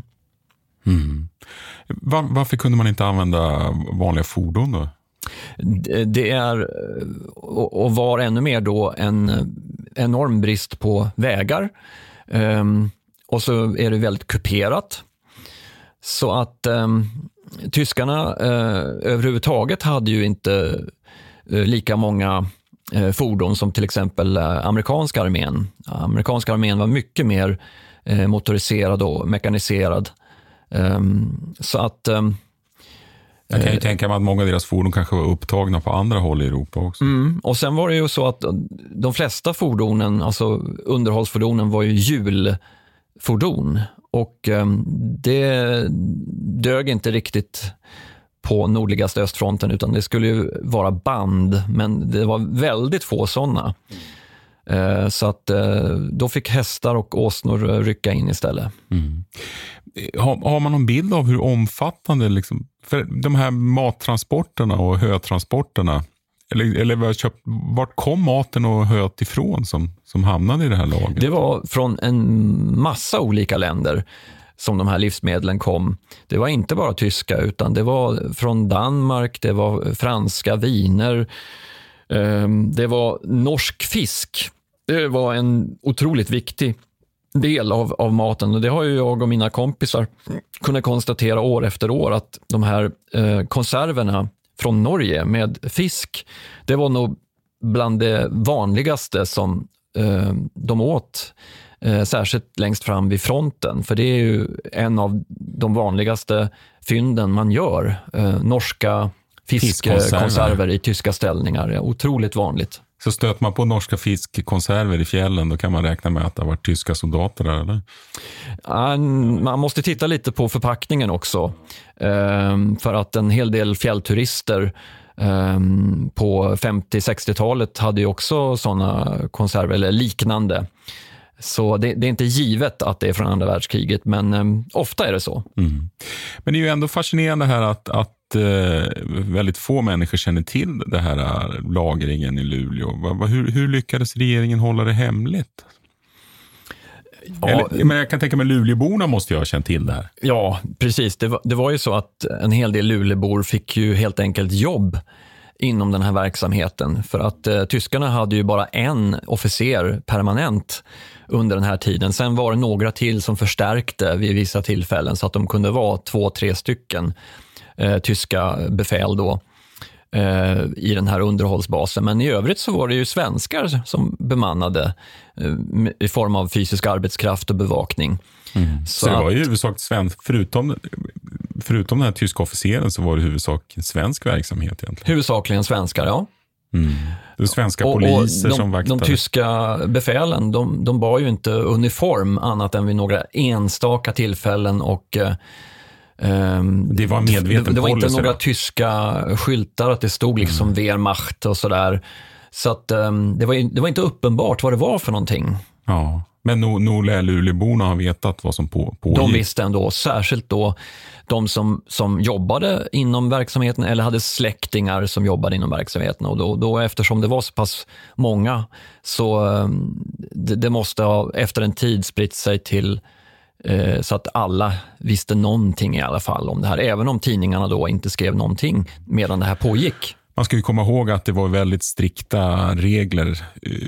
Mm. Var, varför kunde man inte använda vanliga fordon då? Det, det är, och, och var ännu mer då, en enorm brist på vägar. Um, och så är det väldigt kuperat. Så att um, tyskarna uh, överhuvudtaget hade ju inte uh, lika många uh, fordon som till exempel uh, amerikanska armén. Amerikanska armén var mycket mer uh, motoriserad och mekaniserad. Um, så att... Um, Jag kan ju tänka mig att många av deras fordon kanske var upptagna på andra håll i Europa också. Mm, och sen var det ju så att de flesta fordonen, alltså underhållsfordonen, var ju hjulfordon. Och um, det dög inte riktigt på nordligaste östfronten, utan det skulle ju vara band, men det var väldigt få sådana. Mm. Uh, så att uh, då fick hästar och åsnor rycka in istället. Mm. Har, har man någon bild av hur omfattande liksom, för de här mattransporterna och hötransporterna, eller, eller köpt, vart kom maten och höet ifrån som, som hamnade i det här lagret? Det var från en massa olika länder som de här livsmedlen kom. Det var inte bara tyska, utan det var från Danmark, det var franska viner, det var norsk fisk. Det var en otroligt viktig del av, av maten, och det har ju jag och mina kompisar kunnat konstatera år efter år, att de här eh, konserverna från Norge med fisk, det var nog bland det vanligaste som eh, de åt, eh, särskilt längst fram vid fronten, för det är ju en av de vanligaste fynden man gör, eh, norska fiskkonserver i tyska ställningar. Det är otroligt vanligt. Så stöter man på norska fiskkonserver i fjällen, då kan man räkna med att det har varit tyska soldater där, eller? Man måste titta lite på förpackningen också. För att en hel del fjällturister på femtio-sextiotalet hade ju också sådana konserver, eller liknande. Så det, det är inte givet att det är från andra världskriget, men ofta är det så. Mm. Men det är ju ändå fascinerande här att, att väldigt få människor känner till det här lagringen i Luleå. Hur, hur lyckades regeringen hålla det hemligt? Ja, Eller, men jag kan tänka mig Luleåborna måste ju ha känt till det här. Ja, precis. Det var, det var ju så att en hel del Luleåbor fick ju helt enkelt jobb inom den här verksamheten. För att eh, tyskarna hade ju bara en officer permanent under den här tiden. Sen var det några till som förstärkte vid vissa tillfällen, så att de kunde vara två, tre stycken Eh, tyska befäl då eh, i den här underhållsbasen. Men i övrigt så var det ju svenskar som bemannade eh, i form av fysisk arbetskraft och bevakning. Mm. Så, så det var ju huvudsak svensk, förutom, förutom den här tyska officeren, så var det huvudsak svensk verksamhet egentligen. Huvudsakligen svenskar, ja. Mm. Det är svenska och, poliser och de, som vaktade. De tyska befälen, de, de bar ju inte uniform annat än vid några enstaka tillfällen, och Um, det var medveten det, det var inte några då. tyska skyltar att det stod liksom mm. Wehrmacht och sådär. Så att um, det, var, det var inte uppenbart vad det var för någonting. Ja, men nog no, lär Luleåborna ha vetat vad som på, pågick. De visste ändå, särskilt då de som, som jobbade inom verksamheten eller hade släktingar som jobbade inom verksamheten. Och då, då eftersom det var så pass många, så um, det, det måste ha efter en tid spritt sig till, så att alla visste någonting i alla fall om det här, även om tidningarna då inte skrev någonting medan det här pågick. Man ska ju komma ihåg att det var väldigt strikta regler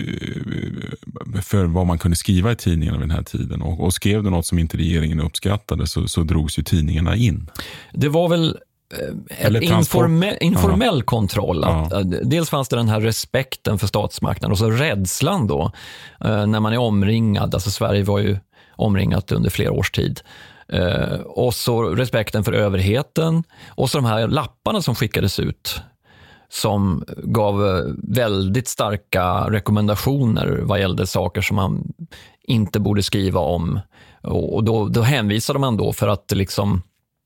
för vad man kunde skriva i tidningarna vid den här tiden. Och, och skrev det något som inte regeringen uppskattade så, så drogs ju tidningarna in. Det var väl en informell, informell ja. kontroll. Att, ja. Dels fanns det den här respekten för statsmakten och så rädslan då när man är omringad. Alltså Sverige var ju omringat under flera års tid. Och så respekten för överheten och så de här lapparna som skickades ut som gav väldigt starka rekommendationer vad gällde saker som man inte borde skriva om. Och då, då hänvisade man då för att liksom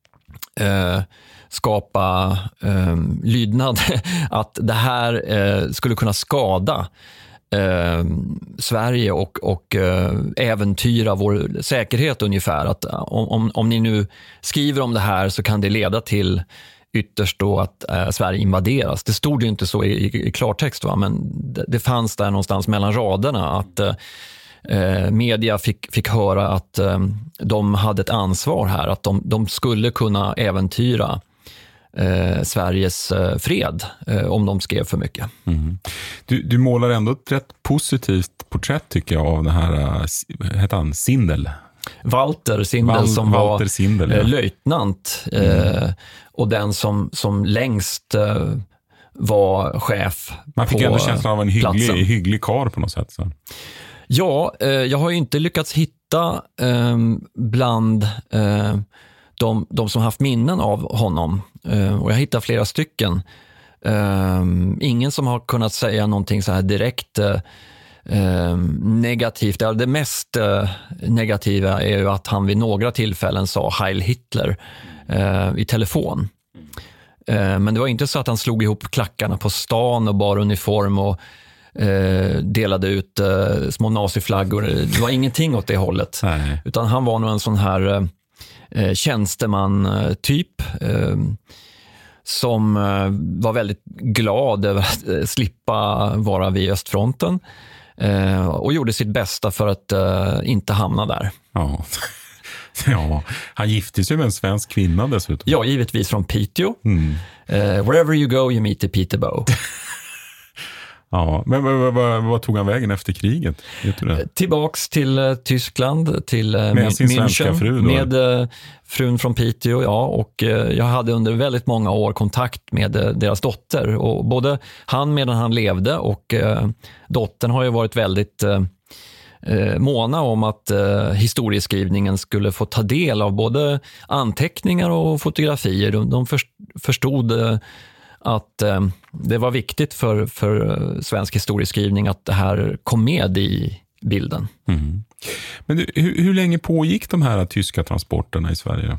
eh, skapa eh, lydnad att det här eh, skulle kunna skada eh, Sverige och, och eh, äventyra vår säkerhet ungefär. Att om, om, om ni nu skriver om det här så kan det leda till ytterst då att eh, Sverige invaderas. Det stod ju inte så i, i, i klartext, va? Men det, det fanns där någonstans mellan raderna att eh, media fick, fick höra att eh, de hade ett ansvar här, att de, de skulle kunna äventyra eh, Sveriges eh, fred eh, om de skrev för mycket. Mm. Du, du målar ändå ett rätt positivt porträtt tycker jag av den här, heter han Sindel? Walter Sindel Val, som Walter var Sindel, ja. löjtnant mm. eh, och den som, som längst eh, var chef. Man fick på ändå känslan av en hygglig, hygglig karl på något sätt. Så. Ja, eh, jag har ju inte lyckats hitta eh, bland eh, de, de som haft minnen av honom. Eh, och jag hittar flera stycken. Eh, ingen som har kunnat säga någonting så här direkt eh, Eh, negativt. Det mest eh, negativa är ju att han vid några tillfällen sa Heil Hitler eh, i telefon. Eh, men det var inte så att han slog ihop klackarna på stan och bar uniform och eh, delade ut eh, små naziflaggor. Det var ingenting åt det hållet. Nej. Utan han var nog en sån här eh, tjänsteman-typ eh, som eh, var väldigt glad över att eh, slippa vara vid östfronten. Uh, och gjorde sitt bästa för att uh, inte hamna där. Ja. ja, han gifte sig med en svensk kvinna dessutom. Ja, givetvis från Piteå. Mm. Uh, wherever you go you meet the Peterborough. Ja, men vad, vad, vad tog han vägen efter kriget? Vet du det? Tillbaks till uh, Tyskland, till uh, med sin svenska fru då? Med uh, frun från Piteå, ja. Och uh, jag hade under väldigt många år kontakt med uh, deras dotter. Och både han medan han levde och uh, dottern har ju varit väldigt uh, uh, måna om att uh, historieskrivningen skulle få ta del av både anteckningar och fotografier. De, de förstod uh, att eh, det var viktigt för, för svensk historieskrivning att det här kom med i bilden. Mm. Men du, hur, hur länge pågick de här tyska transporterna i Sverige?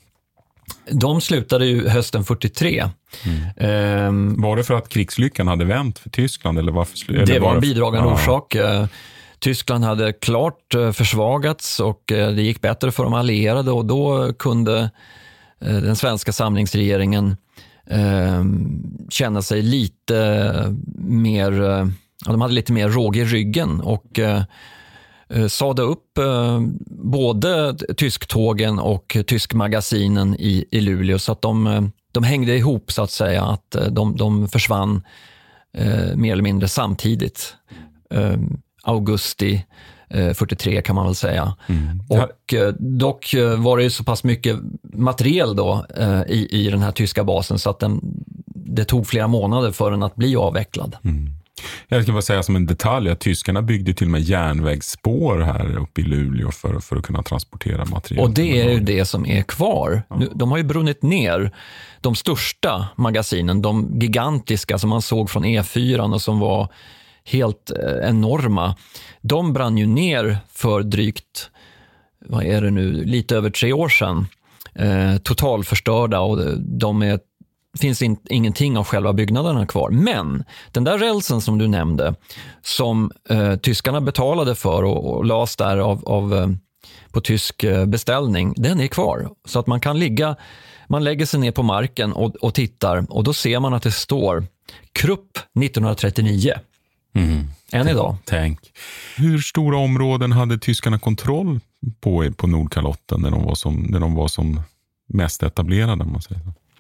De slutade ju hösten fyrtiotre. Mm. Eh, var det för att krigslyckan hade vänt för Tyskland? Eller varför, eller det var en det bidragande ja. orsak. Tyskland hade klart försvagats och det gick bättre för de allierade och då kunde den svenska samlingsregeringen Eh, känna sig lite mer, eh, de hade lite mer råg i ryggen och eh, sade upp eh, både tysktågen och tyskmagasinen i, i Luleå så att de, de hängde ihop så att säga, att de, de försvann eh, mer eller mindre samtidigt. Eh, augusti fyrtiotre kan man väl säga. Mm. Och eh, dock var det ju så pass mycket material då eh, i, i den här tyska basen så att den, det tog flera månader för den att bli avvecklad. Mm. Jag ska bara säga som en detalj att tyskarna byggde till och med järnvägsspår här uppe i Luleå för, för att kunna transportera material. Och det är ju det som är kvar. Ja. Nu, de har ju brunnit ner de största magasinen, de gigantiska som man såg från E fyra och som var helt eh, enorma. De brann ju ner för drygt, vad är det nu, lite över tre år sedan. Eh, totalförstörda och de är, finns in, ingenting av själva byggnaderna kvar. Men den där rälsen som du nämnde, som eh, tyskarna betalade för och, och lades där av, av, eh, på tysk eh, beställning, den är kvar. Så att man kan ligga, man lägger sig ner på marken och, och tittar och då ser man att det står Krupp nittonhundratrettionio. Mm. Än idag. Tänk. Hur stora områden hade tyskarna kontroll på på Nordkalotten när de var som, när de var som mest etablerade, om man säger så?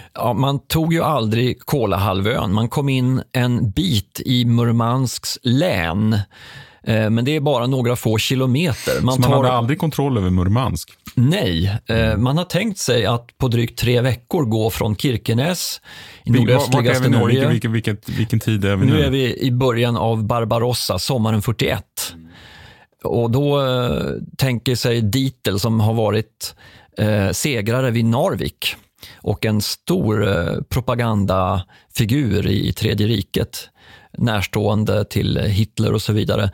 Ja, man tog ju aldrig Kolahalvön. Man kom in en bit i Murmansks län. Eh, men det är bara några få kilometer. Man, Så man tar... hade aldrig kontroll över Murmansk? Nej, eh, man har tänkt sig att på drygt tre veckor gå från Kirkenes i nordöstligaste nu? Norge. Vilken, vilken, vilken, vilken tid är vi nu? Nu är vi i början av Barbarossa, sommaren fyrtioett. Mm. Och då eh, tänker sig Dietl, som har varit eh, segrare vid Narvik och en stor eh, propagandafigur i, i Tredje riket, närstående till Hitler och så vidare.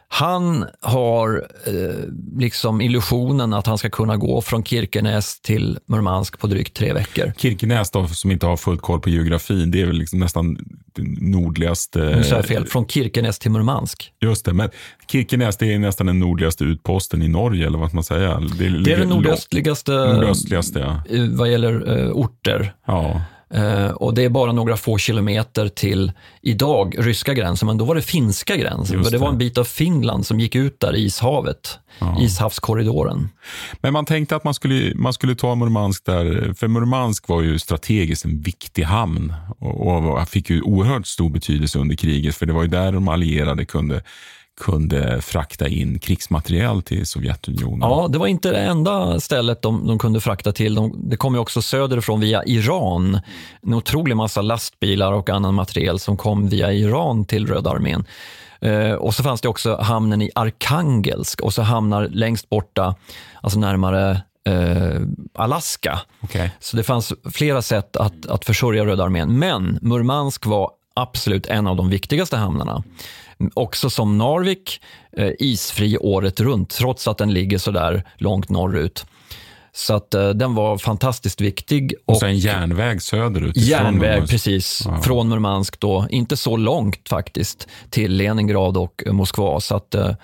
Han har eh, liksom illusionen att han ska kunna gå från Kirkenes till Murmansk på drygt tre veckor. Kirkenes då, som inte har fullt koll på geografin, det är väl liksom nästan den nordligaste... Nu sa jag fel, från Kirkenes till Murmansk. Just det, men Kirkenes, det är nästan den nordligaste utposten i Norge, eller vad man säger. Det är, det är den nordöstligaste, nordöstligaste ja. vad gäller uh, orter. Ja. Uh, och det är bara några få kilometer till idag ryska gränsen, men då var det finska gränsen. För det var en bit av Finland som gick ut där i ishavet, ja. Ishavskorridoren. Men man tänkte att man skulle, man skulle ta Murmansk där, för Murmansk var ju strategiskt en viktig hamn och, och fick ju oerhört stor betydelse under kriget, för det var ju där de allierade kunde kunde frakta in krigsmateriel till Sovjetunionen. Ja, det var inte det enda stället de, de kunde frakta till. De, det kom ju också söderifrån via Iran. En otrolig massa lastbilar och annan materiel som kom via Iran till Röda armén. Eh, och så fanns det också hamnen i Arkhangelsk och så hamnar längst borta, alltså närmare eh, Alaska. Okay. Så det fanns flera sätt att, att försörja Röda armén. Men Murmansk var absolut en av de viktigaste hamnarna. Också som Narvik, eh, isfri året runt, trots att den ligger så där långt norrut. Så att eh, den var fantastiskt viktig. Och, och så en järnväg söderut. Järnväg, precis. Ja. Från Murmansk då, inte så långt faktiskt, till Leningrad och Moskva. Så att eh,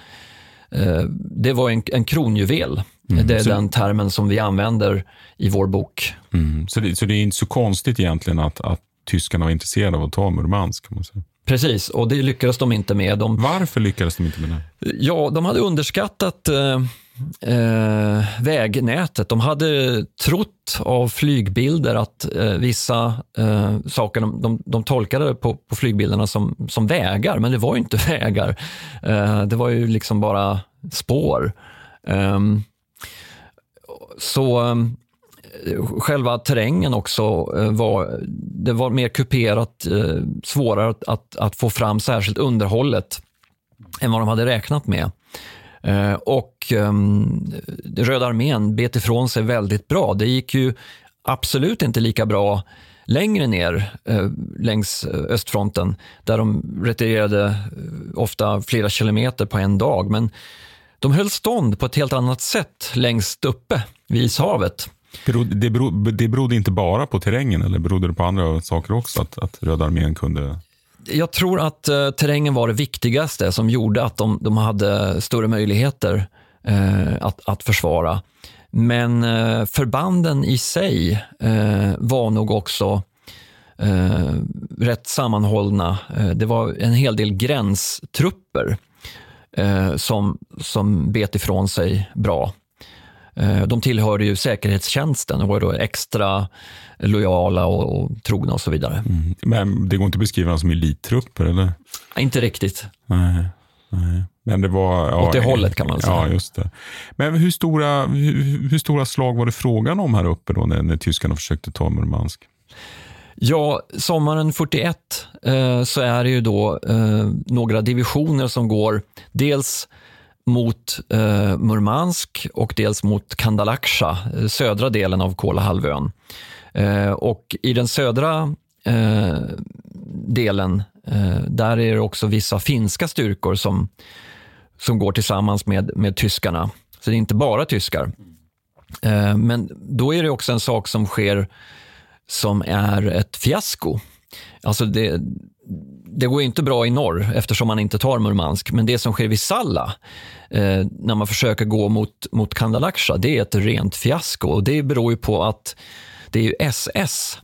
det var en, en kronjuvel. Mm, det är så... den termen som vi använder i vår bok. Mm, så, det, så det är inte så konstigt egentligen att, att tyskarna var intresserade av att ta Murmansk, kan man säga. Precis, och det lyckades de inte med. De, Varför lyckades de inte med det? Ja, de hade underskattat eh, eh, vägnätet. De hade trott av flygbilder att eh, vissa eh, saker, de, de, de tolkade på, på flygbilderna som, som vägar, men det var ju inte vägar. Eh, det var ju liksom bara spår. Eh, så... Eh, Själva terrängen också var, det var mer kuperat, svårare att, att, att få fram särskilt underhållet än vad de hade räknat med. Och um, Röda armén bet ifrån sig väldigt bra. Det gick ju absolut inte lika bra längre ner eh, längs östfronten, där de retirerade ofta flera kilometer på en dag. Men de höll stånd på ett helt annat sätt längst uppe vid ishavet. Det berodde, det berodde inte bara på terrängen, eller berodde det på andra saker också att, att Röda armén kunde... Jag tror att uh, terrängen var det viktigaste som gjorde att de, de hade större möjligheter uh, att, att försvara. Men uh, förbanden i sig uh, var nog också uh, rätt sammanhållna. Uh, det var en hel del gränstrupper uh, som, som bet ifrån sig bra. De tillhörde ju säkerhetstjänsten och var då extra lojala och, och trogna och så vidare. Mm. Men det går inte att beskriva som elittrupper, eller? Inte riktigt. Nej, nej. Men det var... Ja, åt det hållet kan man säga. Ja, just det. Men hur stora, hur, hur stora slag var det frågan om här uppe då när, när tyskarna försökte ta Murmansk? Ja, sommaren fyrtioett eh, så är det ju då eh, några divisioner som går dels mot eh, Murmansk och dels mot Kandalaksja, södra delen av Kolahalvön. Eh, och i den södra eh, delen, eh, där är det också vissa finska styrkor som, som går tillsammans med, med tyskarna. Så det är inte bara tyskar. Eh, men då är det också en sak som sker som är ett fiasko. Alltså det... Det går inte bra i norr eftersom man inte tar Murmansk. Men det som sker vid Salla eh, när man försöker gå mot, mot Kandalaksja, det är ett rent fiasko. Och det beror ju på att det är ju S S,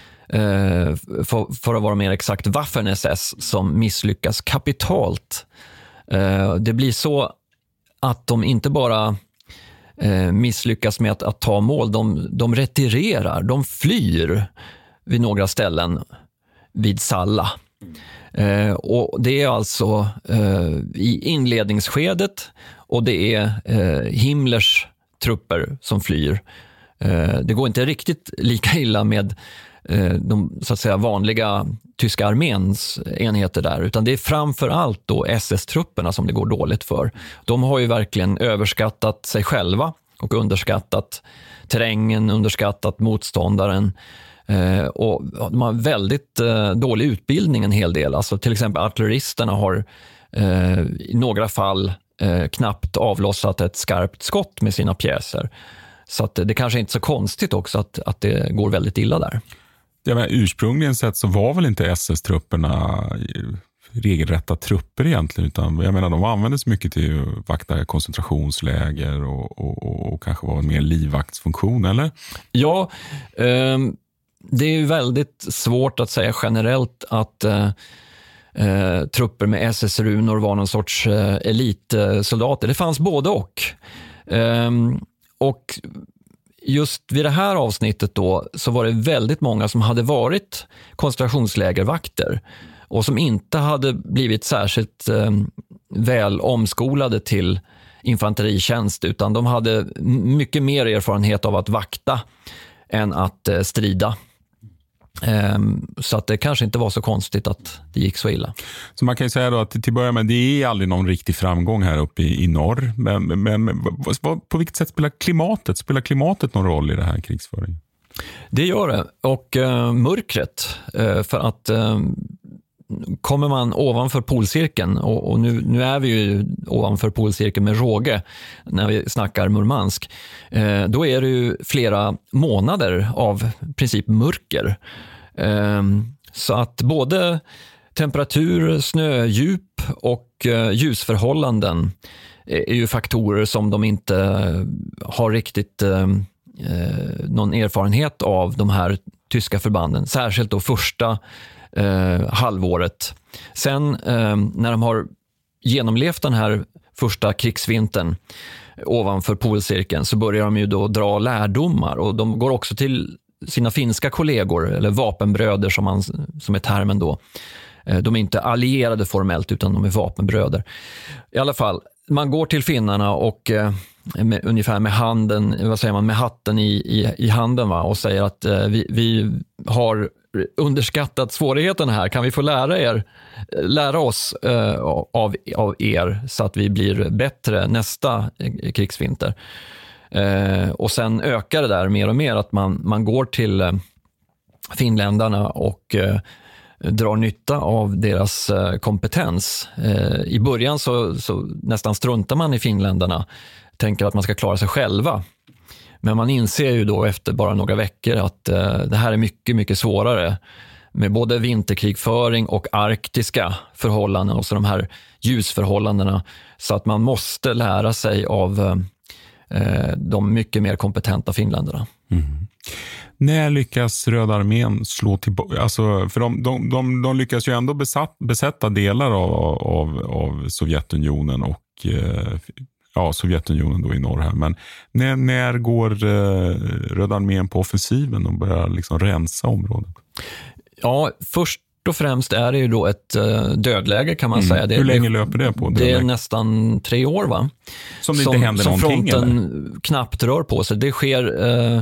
eh, för, för att vara mer exakt Waffen-S S, som misslyckas kapitalt. Eh, det blir så att de inte bara eh, misslyckas med att, att ta mål, de, de retirerar, de flyr. vid några ställen vid Salla. Eh, och det är alltså eh, i inledningsskedet, och det är eh, Himmlers trupper som flyr. Eh, det går inte riktigt lika illa med eh, de så att säga vanliga tyska arméns enheter där, utan det är framför allt då S S-trupperna som det går dåligt för. De har ju verkligen överskattat sig själva och underskattat terrängen, underskattat motståndaren. Eh, och de har väldigt eh, dålig utbildning en hel del. Alltså till exempel artilleristerna har eh, i några fall eh, knappt avlossat ett skarpt skott med sina pjäser. Så att det kanske inte är så konstigt också att, att det går väldigt illa där. Ja, men ursprungligen sett så var väl inte S S-trupperna regelrätta trupper egentligen, utan jag menar de användes mycket till att vakta koncentrationsläger och, och, och, och kanske var en mer livvaktsfunktion, eller? Ja, eh, det är ju väldigt svårt att säga generellt att eh, eh, trupper med S S-runor var någon sorts eh, elitsoldater. Det fanns både och. Eh, och just vid det här avsnittet då så var det väldigt många som hade varit koncentrationslägervakter och som inte hade blivit särskilt eh, väl omskolade till infanteritjänst, utan de hade mycket mer erfarenhet av att vakta än att eh, strida. Så att det kanske inte var så konstigt att det gick så illa. Så man kan ju säga då att till början med, det är aldrig någon riktig framgång här uppe i, i norr. Men, men, men på vilket sätt spelar klimatet? Spelar klimatet någon roll i det här krigsföringen? Det gör det. Och uh, mörkret. Uh, för att uh, kommer man ovanför polcirkeln, och, och nu, nu är vi ju ovanför polcirkeln med råge när vi snackar Murmansk, eh, då är det ju flera månader av princip mörker. Eh, så att både temperatur, snödjup och eh, ljusförhållanden är ju faktorer som de inte har riktigt eh, någon erfarenhet av, de här tyska förbanden. Särskilt då första Eh, halvåret. Sen eh, när de har genomlevt den här första krigsvintern ovanför polcirkeln, så börjar de ju då dra lärdomar, och de går också till sina finska kollegor, eller vapenbröder som, man, som är termen då. Eh, de är inte allierade formellt, utan de är vapenbröder. I alla fall, man går till finnarna och eh, med, ungefär med handen, vad säger man, med hatten i, i, i handen, va? Och säger att eh, vi, vi har underskattat svårigheten här. Kan vi få lära er lära oss eh, av, av er så att vi blir bättre nästa eh, krigsvinter. Eh, och sen ökar det där mer och mer, att man, man går till eh, finländarna och eh, drar nytta av deras eh, kompetens. Eh, I början så, så nästan struntar man i finländarna, tänker att man ska klara sig själva. Men man inser ju då efter bara några veckor att eh, det här är mycket, mycket svårare med både vinterkrigföring och arktiska förhållanden och så de här ljusförhållandena, så att man måste lära sig av eh, de mycket mer kompetenta finländarna. Mm. När lyckas Röda armén slå tillbaka? Alltså, för de, de, de, de lyckas ju ändå besatt, besätta delar av, av, av Sovjetunionen och eh, Ja, Sovjetunionen då i norr här. Men när, när går eh, Röda armén på offensiven och börjar liksom rensa området? Ja, först och främst är det ju då ett eh, dödläge, kan man mm. säga. Det, Hur länge det, löper det på? Det är nästan tre år, va? Som det som, inte händer som någonting? Som fronten eller? Knappt rör på sig. Det sker eh,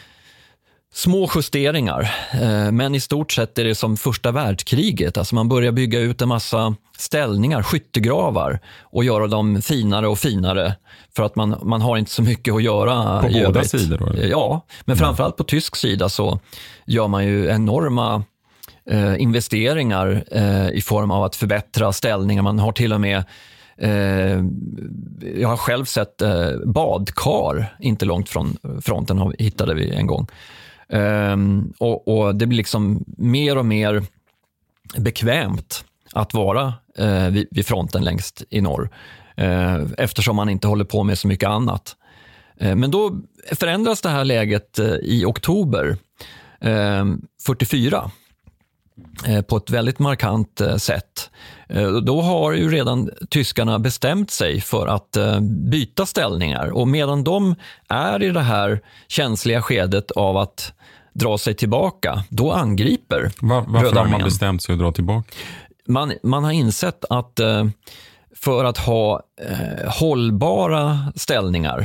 små justeringar, eh, men i stort sett är det som första världskriget. Alltså man börjar bygga ut en massa ställningar, skyttegravar, och göra dem finare och finare, för att man, man har inte så mycket att göra. På båda övrigt. Sidor då? Ja, men framförallt på tysk sida så gör man ju enorma eh, investeringar eh, i form av att förbättra ställningar. Man har till och med eh, jag har själv sett eh, badkar inte långt från fronten, hittade vi en gång. Um, och, och det blir liksom mer och mer bekvämt att vara uh, vid, vid fronten längst i norr, uh, eftersom man inte håller på med så mycket annat. Uh, men då förändras det här läget uh, i oktober uh, fyrtiofyra uh, på ett väldigt markant uh, sätt. Uh, då har ju redan tyskarna bestämt sig för att uh, byta ställningar, och medan de är i det här känsliga skedet av att dra sig tillbaka, då angriper Var, varför Röda har man armén. bestämt sig att dra tillbaka? Man, man har insett att eh, för att ha eh, hållbara ställningar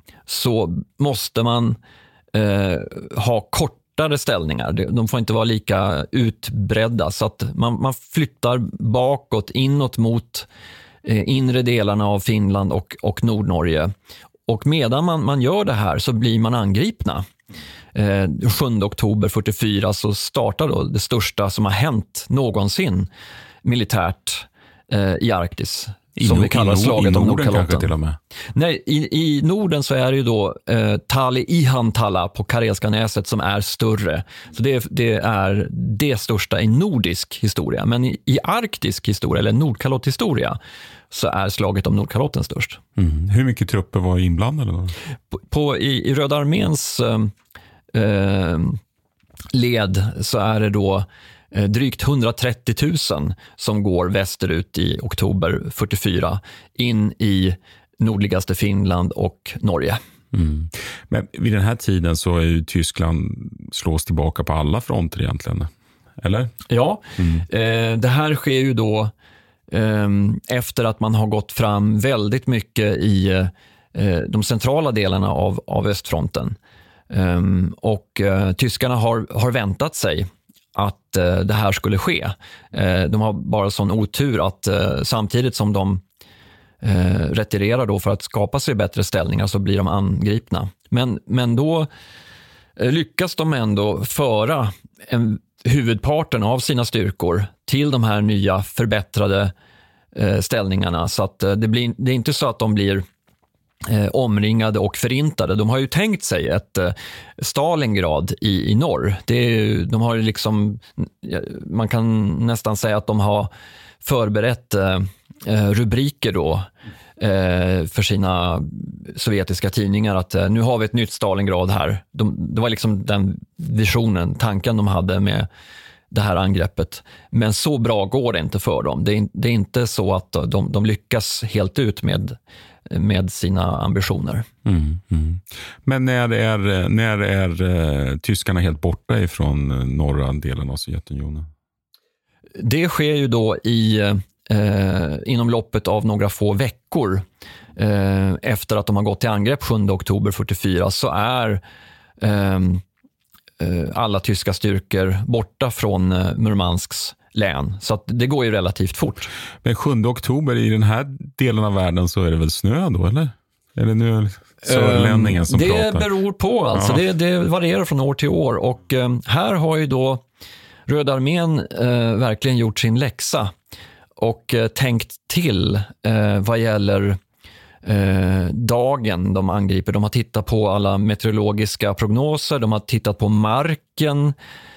så måste man eh, ha kortare ställningar. De får inte vara lika utbredda, så att man, man flyttar bakåt, inåt mot eh, inre delarna av Finland och, och Nordnorge. Och medan man, man gör det här så blir man angripna. Eh, sjunde oktober fyrtiofyra så startar då det största som har hänt någonsin militärt eh, i Arktis. I som no- vi kallar i no- slaget i om Norden Nordkalotten. kanske till och med. Nej, i, i Norden så är det ju då eh, Tali-Ihantala på Karelska näset som är större. Så det, det är det största i nordisk historia. Men i, i arktisk historia, eller Nordkalotthistoria, så är slaget om Nordkalotten störst. Mm. Hur mycket trupper var inblandade då? På, på, i, I Röda arméns eh, eh, led så är det då eh, drygt hundratrettio tusen som går västerut i oktober fyrtiofyra in i nordligaste Finland och Norge. Mm. Men vid den här tiden så är ju Tyskland slås tillbaka på alla fronter egentligen, eller? Ja, mm. eh, det här sker ju då eh, efter att man har gått fram väldigt mycket i eh, de centrala delarna av, av östfronten. Eh, och eh, tyskarna har, har väntat sig att eh, det här skulle ske. Eh, de har bara sån otur att eh, samtidigt som de eh, retirerar då för att skapa sig bättre ställningar så blir de angripna. Men, men då eh, lyckas de ändå föra en, huvudparten av sina styrkor till de här nya förbättrade eh, ställningarna. Så att eh, det, blir, det är inte så att de blir Eh, omringade och förintade. De har ju tänkt sig ett eh, Stalingrad i, i norr. Det är, de har ju liksom, man kan nästan säga att de har förberett eh, rubriker då eh, för sina sovjetiska tidningar att eh, nu har vi ett nytt Stalingrad här. De, det var liksom den visionen, tanken de hade med det här angreppet. Men så bra går det inte för dem. Det är, det är inte så att de, de lyckas helt ut med med sina ambitioner. Mm, mm. Men när är, när är uh, tyskarna helt borta ifrån uh, norra delen av Sovjetunionen? Det sker ju då i, eh, inom loppet av några få veckor eh, efter att de har gått till angrepp sjunde oktober fyrtiofyra så är eh, eh, alla tyska styrkor borta från eh, Murmansks län. Så att det går ju relativt fort. Men sjunde oktober i den här delen av världen så är det väl snö då, eller? Är det nu sörlänningen som det pratar? Det beror på alltså. Ja. Det, det varierar från år till år. Och eh, här har ju då Röda armén eh, verkligen gjort sin läxa och eh, tänkt till eh, vad gäller eh, dagen de angriper. De har tittat på alla meteorologiska prognoser. De har tittat på marken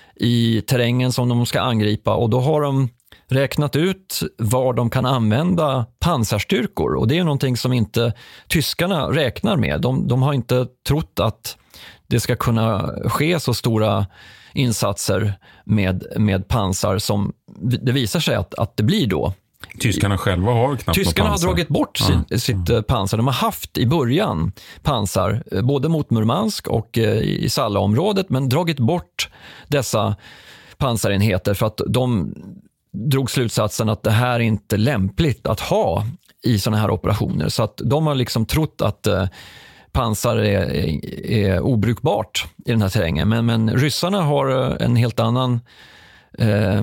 i terrängen som de ska angripa och då har de räknat ut var de kan använda pansarstyrkor och det är någonting som inte tyskarna räknar med. De, de har inte trott att det ska kunna ske så stora insatser med, med pansar som det visar sig att, att det blir då. Tyskarna själva har knappt Tyskarna har pansar. dragit bort sin, ja. sitt pansar. De har haft i början pansar både mot Murmansk och i Salla-området men dragit bort dessa pansarenheter för att de drog slutsatsen att det här är inte lämpligt att ha i såna här operationer. Så att de har liksom trott att pansar är, är, är obrukbart i den här terrängen. Men, men ryssarna har en helt annan eh,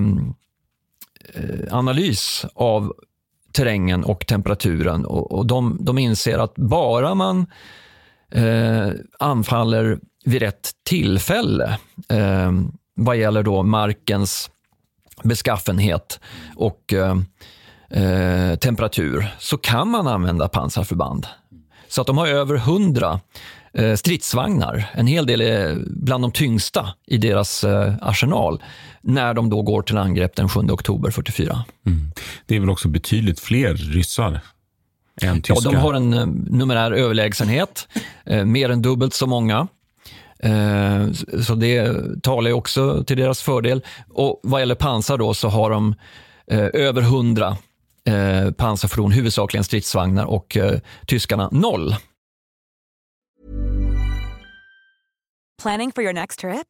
analys av terrängen och temperaturen och, och de, de inser att bara man eh, anfaller vid rätt tillfälle eh, vad gäller då markens beskaffenhet och eh, temperatur så kan man använda pansarförband. Så att de har över hundra eh, stridsvagnar, en hel del är bland de tyngsta i deras eh, arsenal när de då går till angrepp den sjunde oktober fyrtiofyra. Mm. Det är väl också betydligt fler ryssar än tyskar? Ja, de har en eh, numerär överlägsenhet, eh, mer än dubbelt så många. Eh, så det talar ju också till deras fördel. Och vad gäller pansar då så har de eh, över hundra eh, pansarfordon, huvudsakligen stridsvagnar och eh, tyskarna noll. Planning for your next trip?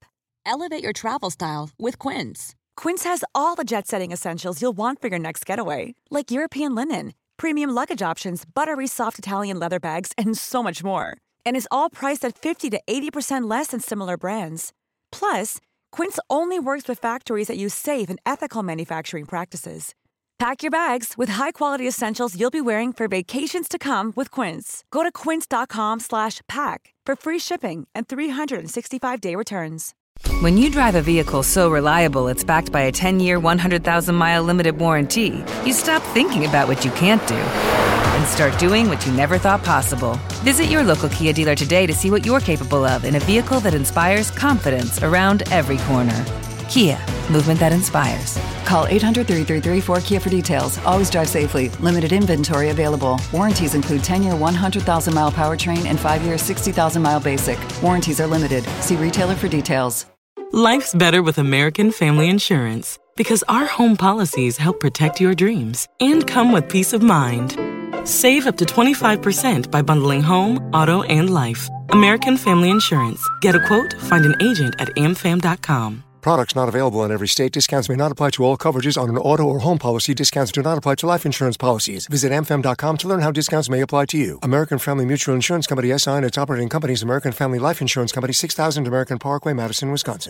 Elevate your travel style with Quince. Quince has all the jet-setting essentials you'll want for your next getaway, like European linen, premium luggage options, buttery soft Italian leather bags, and so much more. And is all priced at fifty to eighty percent less than similar brands. Plus, Quince only works with factories that use safe and ethical manufacturing practices. Pack your bags with high-quality essentials you'll be wearing for vacations to come with Quince. Go to quince.com slash pack for free shipping and three sixty-five day returns. When you drive a vehicle so reliable it's backed by a ten-year, one hundred thousand mile limited warranty, you stop thinking about what you can't do and start doing what you never thought possible. Visit your local Kia dealer today to see what you're capable of in a vehicle that inspires confidence around every corner. Kia, movement that inspires. Call eight hundred, three three three, four K I A for details. Always drive safely. Limited inventory available. Warranties include ten-year, one hundred thousand mile powertrain and five-year, sixty thousand mile basic. Warranties are limited. See retailer for details. Life's better with American Family Insurance because our home policies help protect your dreams and come with peace of mind. Save up to twenty-five percent by bundling home, auto, and life. American Family Insurance. Get a quote, find an agent at a m fam dot com. Products not available in every state. Discounts may not apply to all coverages on an auto or home policy. Discounts do not apply to life insurance policies. Visit a m fam dot com to learn how discounts may apply to you. American Family Mutual Insurance Company S I and its operating companies, American Family Life Insurance Company, six thousand American Parkway, Madison, Wisconsin.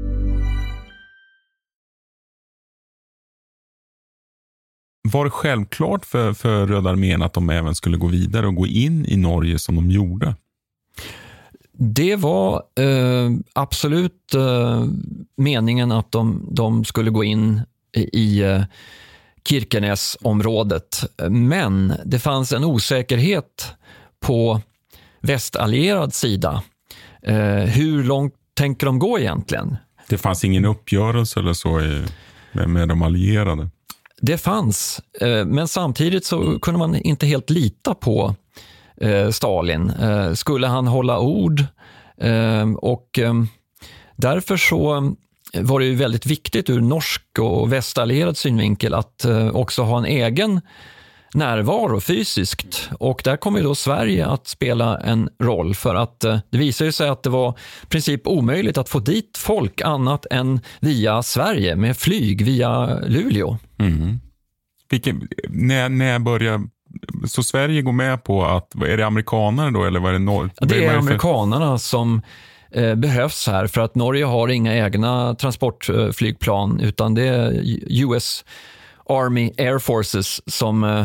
Var det självklart för, för Röda armén att de även skulle gå vidare och gå in i Norge som de gjorde? Det var eh, absolut eh, meningen att de, de skulle gå in i, i eh, Kirkenesområdet. Men det fanns en osäkerhet på västallierad sida. Eh, hur långt tänker de gå egentligen? Det fanns ingen uppgörelse eller så i, med, med de allierade? Det fanns, eh, men samtidigt så kunde man inte helt lita på eh, Stalin. Eh, skulle han hålla ord? Eh, och eh, därför så var det ju väldigt viktigt ur norsk och västallierad synvinkel att eh, också ha en egen närvaro fysiskt. Och där kommer ju då Sverige att spela en roll, för att eh, det visar ju sig att det var i princip omöjligt att få dit folk annat än via Sverige med flyg via Luleå. Mm. Vilken, när, när börjar så Sverige går med på att, är det amerikaner då eller vad är det norr? Ja, det är amerikanerna som eh, behövs här, för att Norge har inga egna transportflygplan utan det är U S Army Air Forces som eh,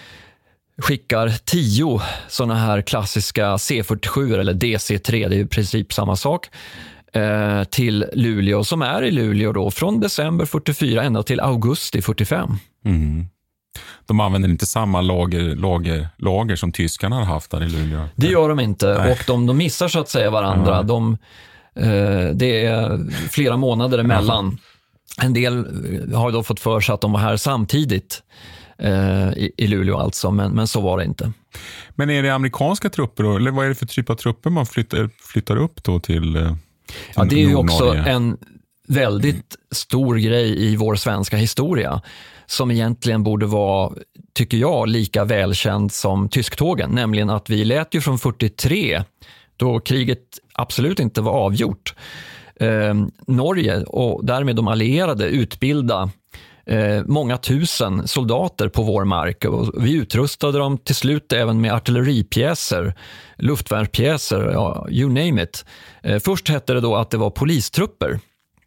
skickar tio såna här klassiska C fyrtiosju eller D C tre, det är i princip samma sak, eh, till Luleå, som är i Luleå då från december fyrtiofyra ända till augusti fyrtiofem. Mm. De använder inte samma lager, lager, lager som tyskarna har haft där i Luleå. Det gör de inte. Nej. Och de, de missar så att säga varandra. Mm. De, eh, det är flera månader emellan. Mm. En del har då fått för sig att de var här samtidigt eh, i, i Luleå alltså, men, men så var det inte. Men är det amerikanska trupper då? Eller vad är det för typ av trupper man flyttar, flyttar upp då till, till Ja, det är ju också Nordnorge? en väldigt stor grej i vår svenska historia som egentligen borde vara, tycker jag, lika välkänd som tysktågen. Nämligen att vi lät ju från fyrtiotre, då kriget absolut inte var avgjort, eh, Norge och därmed de allierade utbilda eh, många tusen soldater på vår mark. Och vi utrustade dem till slut även med artilleripjäser, luftvärnspjäser, ja, you name it. Eh, först hette det då att det var polistrupper.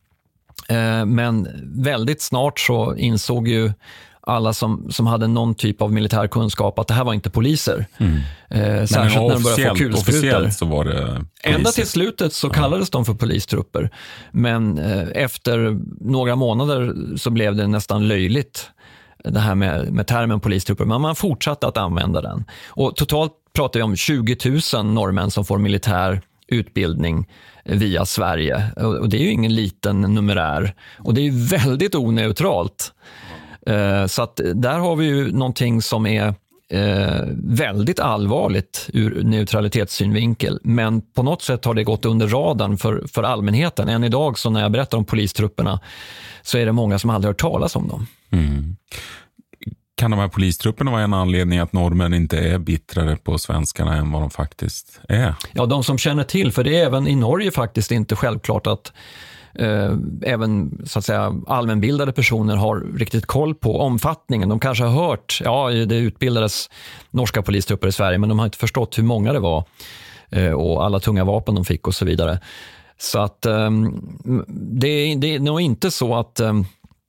Men väldigt snart så insåg ju alla som, som hade någon typ av militär kunskap att det här var inte poliser. Mm. Eh, särskilt när de började få kulsprutor. Så var det ända till slutet så kallades ja. de för polistrupper. Men eh, efter några månader så blev det nästan löjligt, det här med, med termen polistrupper. Men man fortsatte att använda den. Och totalt pratar vi om tjugo tusen norrmän som får militär utbildning via Sverige. Och det är ju ingen liten numerär. Och det är ju väldigt oneutralt. Så att där har vi ju någonting som är väldigt allvarligt ur neutralitetssynvinkel. Men på något sätt har det gått under radarn för, för allmänheten. Än idag så när jag berättar om polistrupperna så är det många som aldrig hört talas om dem. Mm. Kan de här polistrupperna vara en anledning att norrmän inte är bittrare på svenskarna än vad de faktiskt är? Ja, de som känner till, för det är även i Norge faktiskt inte självklart att eh, även så att säga allmänbildade personer har riktigt koll på omfattningen. De kanske har hört, ja det utbildades norska polistrupper i Sverige, men de har inte förstått hur många det var eh, och alla tunga vapen de fick och så vidare. Så att eh, det, det är nog inte så att eh,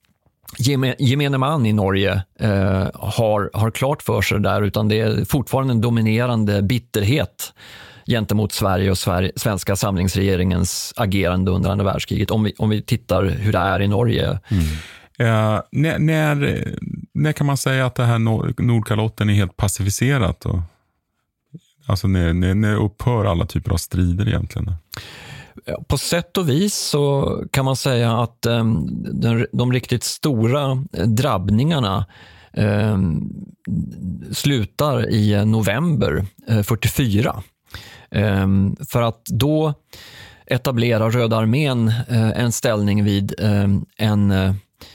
gemene man i Norge eh, har, har klart för sig där, utan det är fortfarande en dominerande bitterhet gentemot Sverige och Sverige, svenska samlingsregeringens agerande under andra världskriget, om vi, om vi tittar hur det är i Norge. Mm. Eh, när, när, när kan man säga att det här Nordkalotten är helt pacificerat? Och, alltså när, när, när upphör alla typer av strider egentligen? På sätt och vis så kan man säga att um, de, de riktigt stora drabbningarna um, slutar i november uh, fyrtiofyra. Um, för att då etablerar Röda armén uh, en ställning vid um, en uh,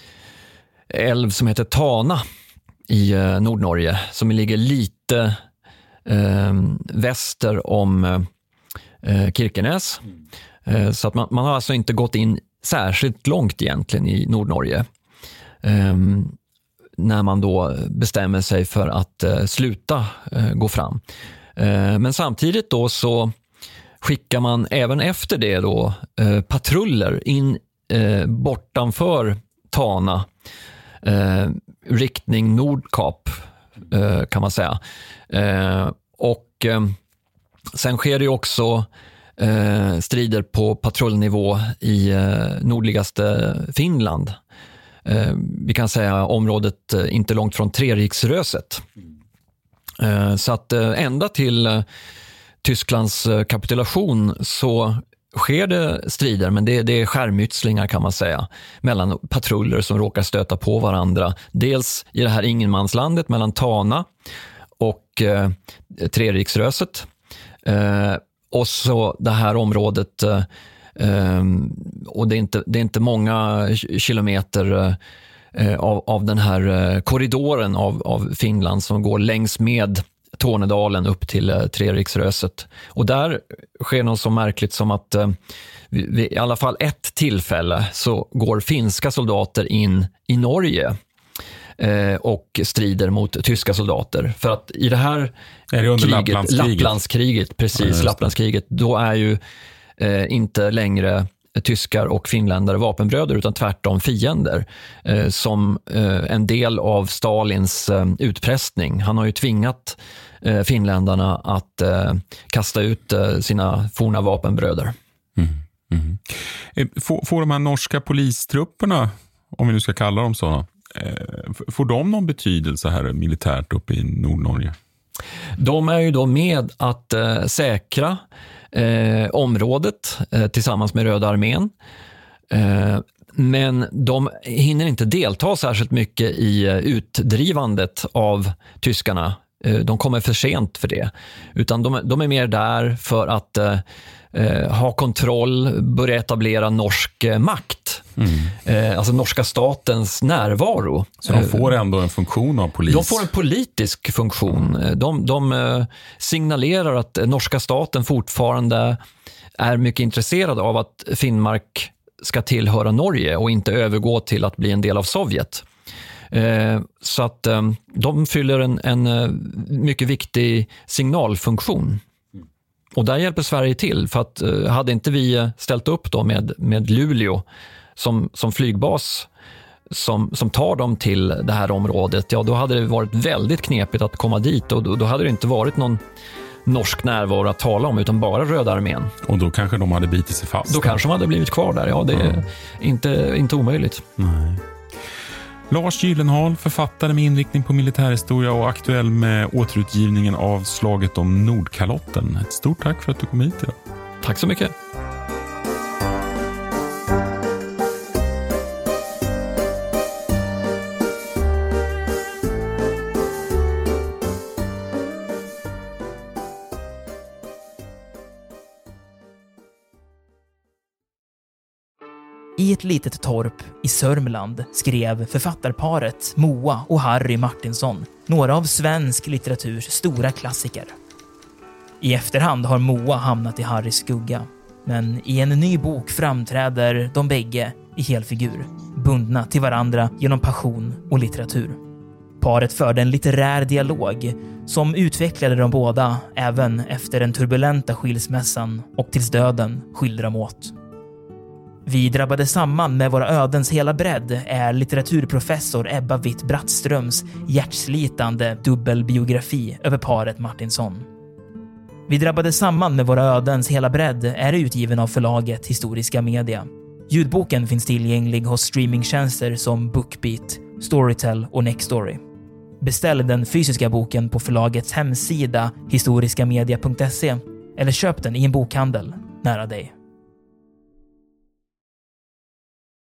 älv som heter Tana i uh, Nordnorge, som ligger lite uh, väster om uh, Kirkenes. Uh, så att man, man har alltså inte gått in särskilt långt egentligen i Nordnorge um, när man då bestämmer sig för att uh, sluta uh, gå fram. Men samtidigt då så skickar man även efter det då eh, patruller in eh, bortanför Tana, eh, riktning Nordkap eh, kan man säga. Eh, och eh, sen sker det ju också eh, strider på patrullnivå i eh, nordligaste Finland. Eh, vi kan säga området eh, inte långt från Treriksröset. Så att ända till Tysklands kapitulation så sker det strider, men det, det är skärmytslingar kan man säga, mellan patruller som råkar stöta på varandra. Dels i det här ingenmanslandet mellan Tana och eh, Treriksröset eh, och så det här området eh, och det är, inte, det är inte många kilometer eh, Av, av den här korridoren av, av Finland som går längs med Tornedalen upp till eh, Treriksröset. Och där sker något så märkligt som att eh, vid i alla fall ett tillfälle så går finska soldater in i Norge eh, och strider mot tyska soldater. För att i det här är det under kriget, Lapplandskriget? Lapplandskriget, precis, ja, Lapplandskriget, då är ju eh, inte längre tyskar och finländare vapenbröder utan tvärtom fiender eh, som eh, en del av Stalins eh, utpressning. Han har ju tvingat eh, finländarna att eh, kasta ut eh, sina forna vapenbröder. Mm. Mm. Får, får de här norska polistrupperna, om vi nu ska kalla dem så, eh, får de någon betydelse här militärt uppe i Nordnorge? De är ju då med att eh, säkra Eh, området eh, tillsammans med Röda armén. Eh, men de hinner inte delta särskilt mycket i eh, utdrivandet av tyskarna. Eh, de kommer för sent för det. Utan de, de är mer där för att eh, eh, ha kontroll, börja etablera norsk eh, makt. Mm. Eh, alltså norska statens närvaro. Så de får ändå en funktion av polis? De får en politisk funktion. Mm. De, de eh, signalerar att norska staten fortfarande är mycket intresserad av att Finnmark ska tillhöra Norge och inte övergå till att bli en del av Sovjet. Eh, så att eh, de fyller en, en eh, mycket viktig signalfunktion. Och där hjälper Sverige till, för att eh, hade inte vi ställt upp då med, med Luleå som, som flygbas som, som tar dem till det här området, ja då hade det varit väldigt knepigt att komma dit och då, då hade det inte varit någon norsk närvaro att tala om utan bara Röda armén. Och då kanske de hade bitit sig fast? Då där. Kanske de hade blivit kvar där, ja det är mm. inte, inte omöjligt. Nej. Lars Gyllenhaal, författare med inriktning på militärhistoria och aktuell med återutgivningen av Slaget om Nordkalotten. Ett stort tack för att du kom hit idag. Tack så mycket. I ett litet torp i Sörmland skrev författarparet Moa och Harry Martinsson några av svensk litteraturs stora klassiker. I efterhand har Moa hamnat i Harrys skugga. Men i en ny bok framträder de bägge i helfigur, bundna till varandra genom passion och litteratur. Paret förde en litterär dialog som utvecklade de båda även efter den turbulenta skilsmässan och tills döden skilde dem åt. Vi drabbade samman med våra ödens hela bredd är litteraturprofessor Ebba Witt-Brattströms hjärtslitande dubbelbiografi över paret Martinsson. Vi drabbade samman med våra ödens hela bredd är utgiven av förlaget Historiska Media. Ljudboken finns tillgänglig hos streamingtjänster som Bookbeat, Storytel och Nextory. Beställ den fysiska boken på förlagets hemsida historiskamedia punkt se eller köp den i en bokhandel nära dig.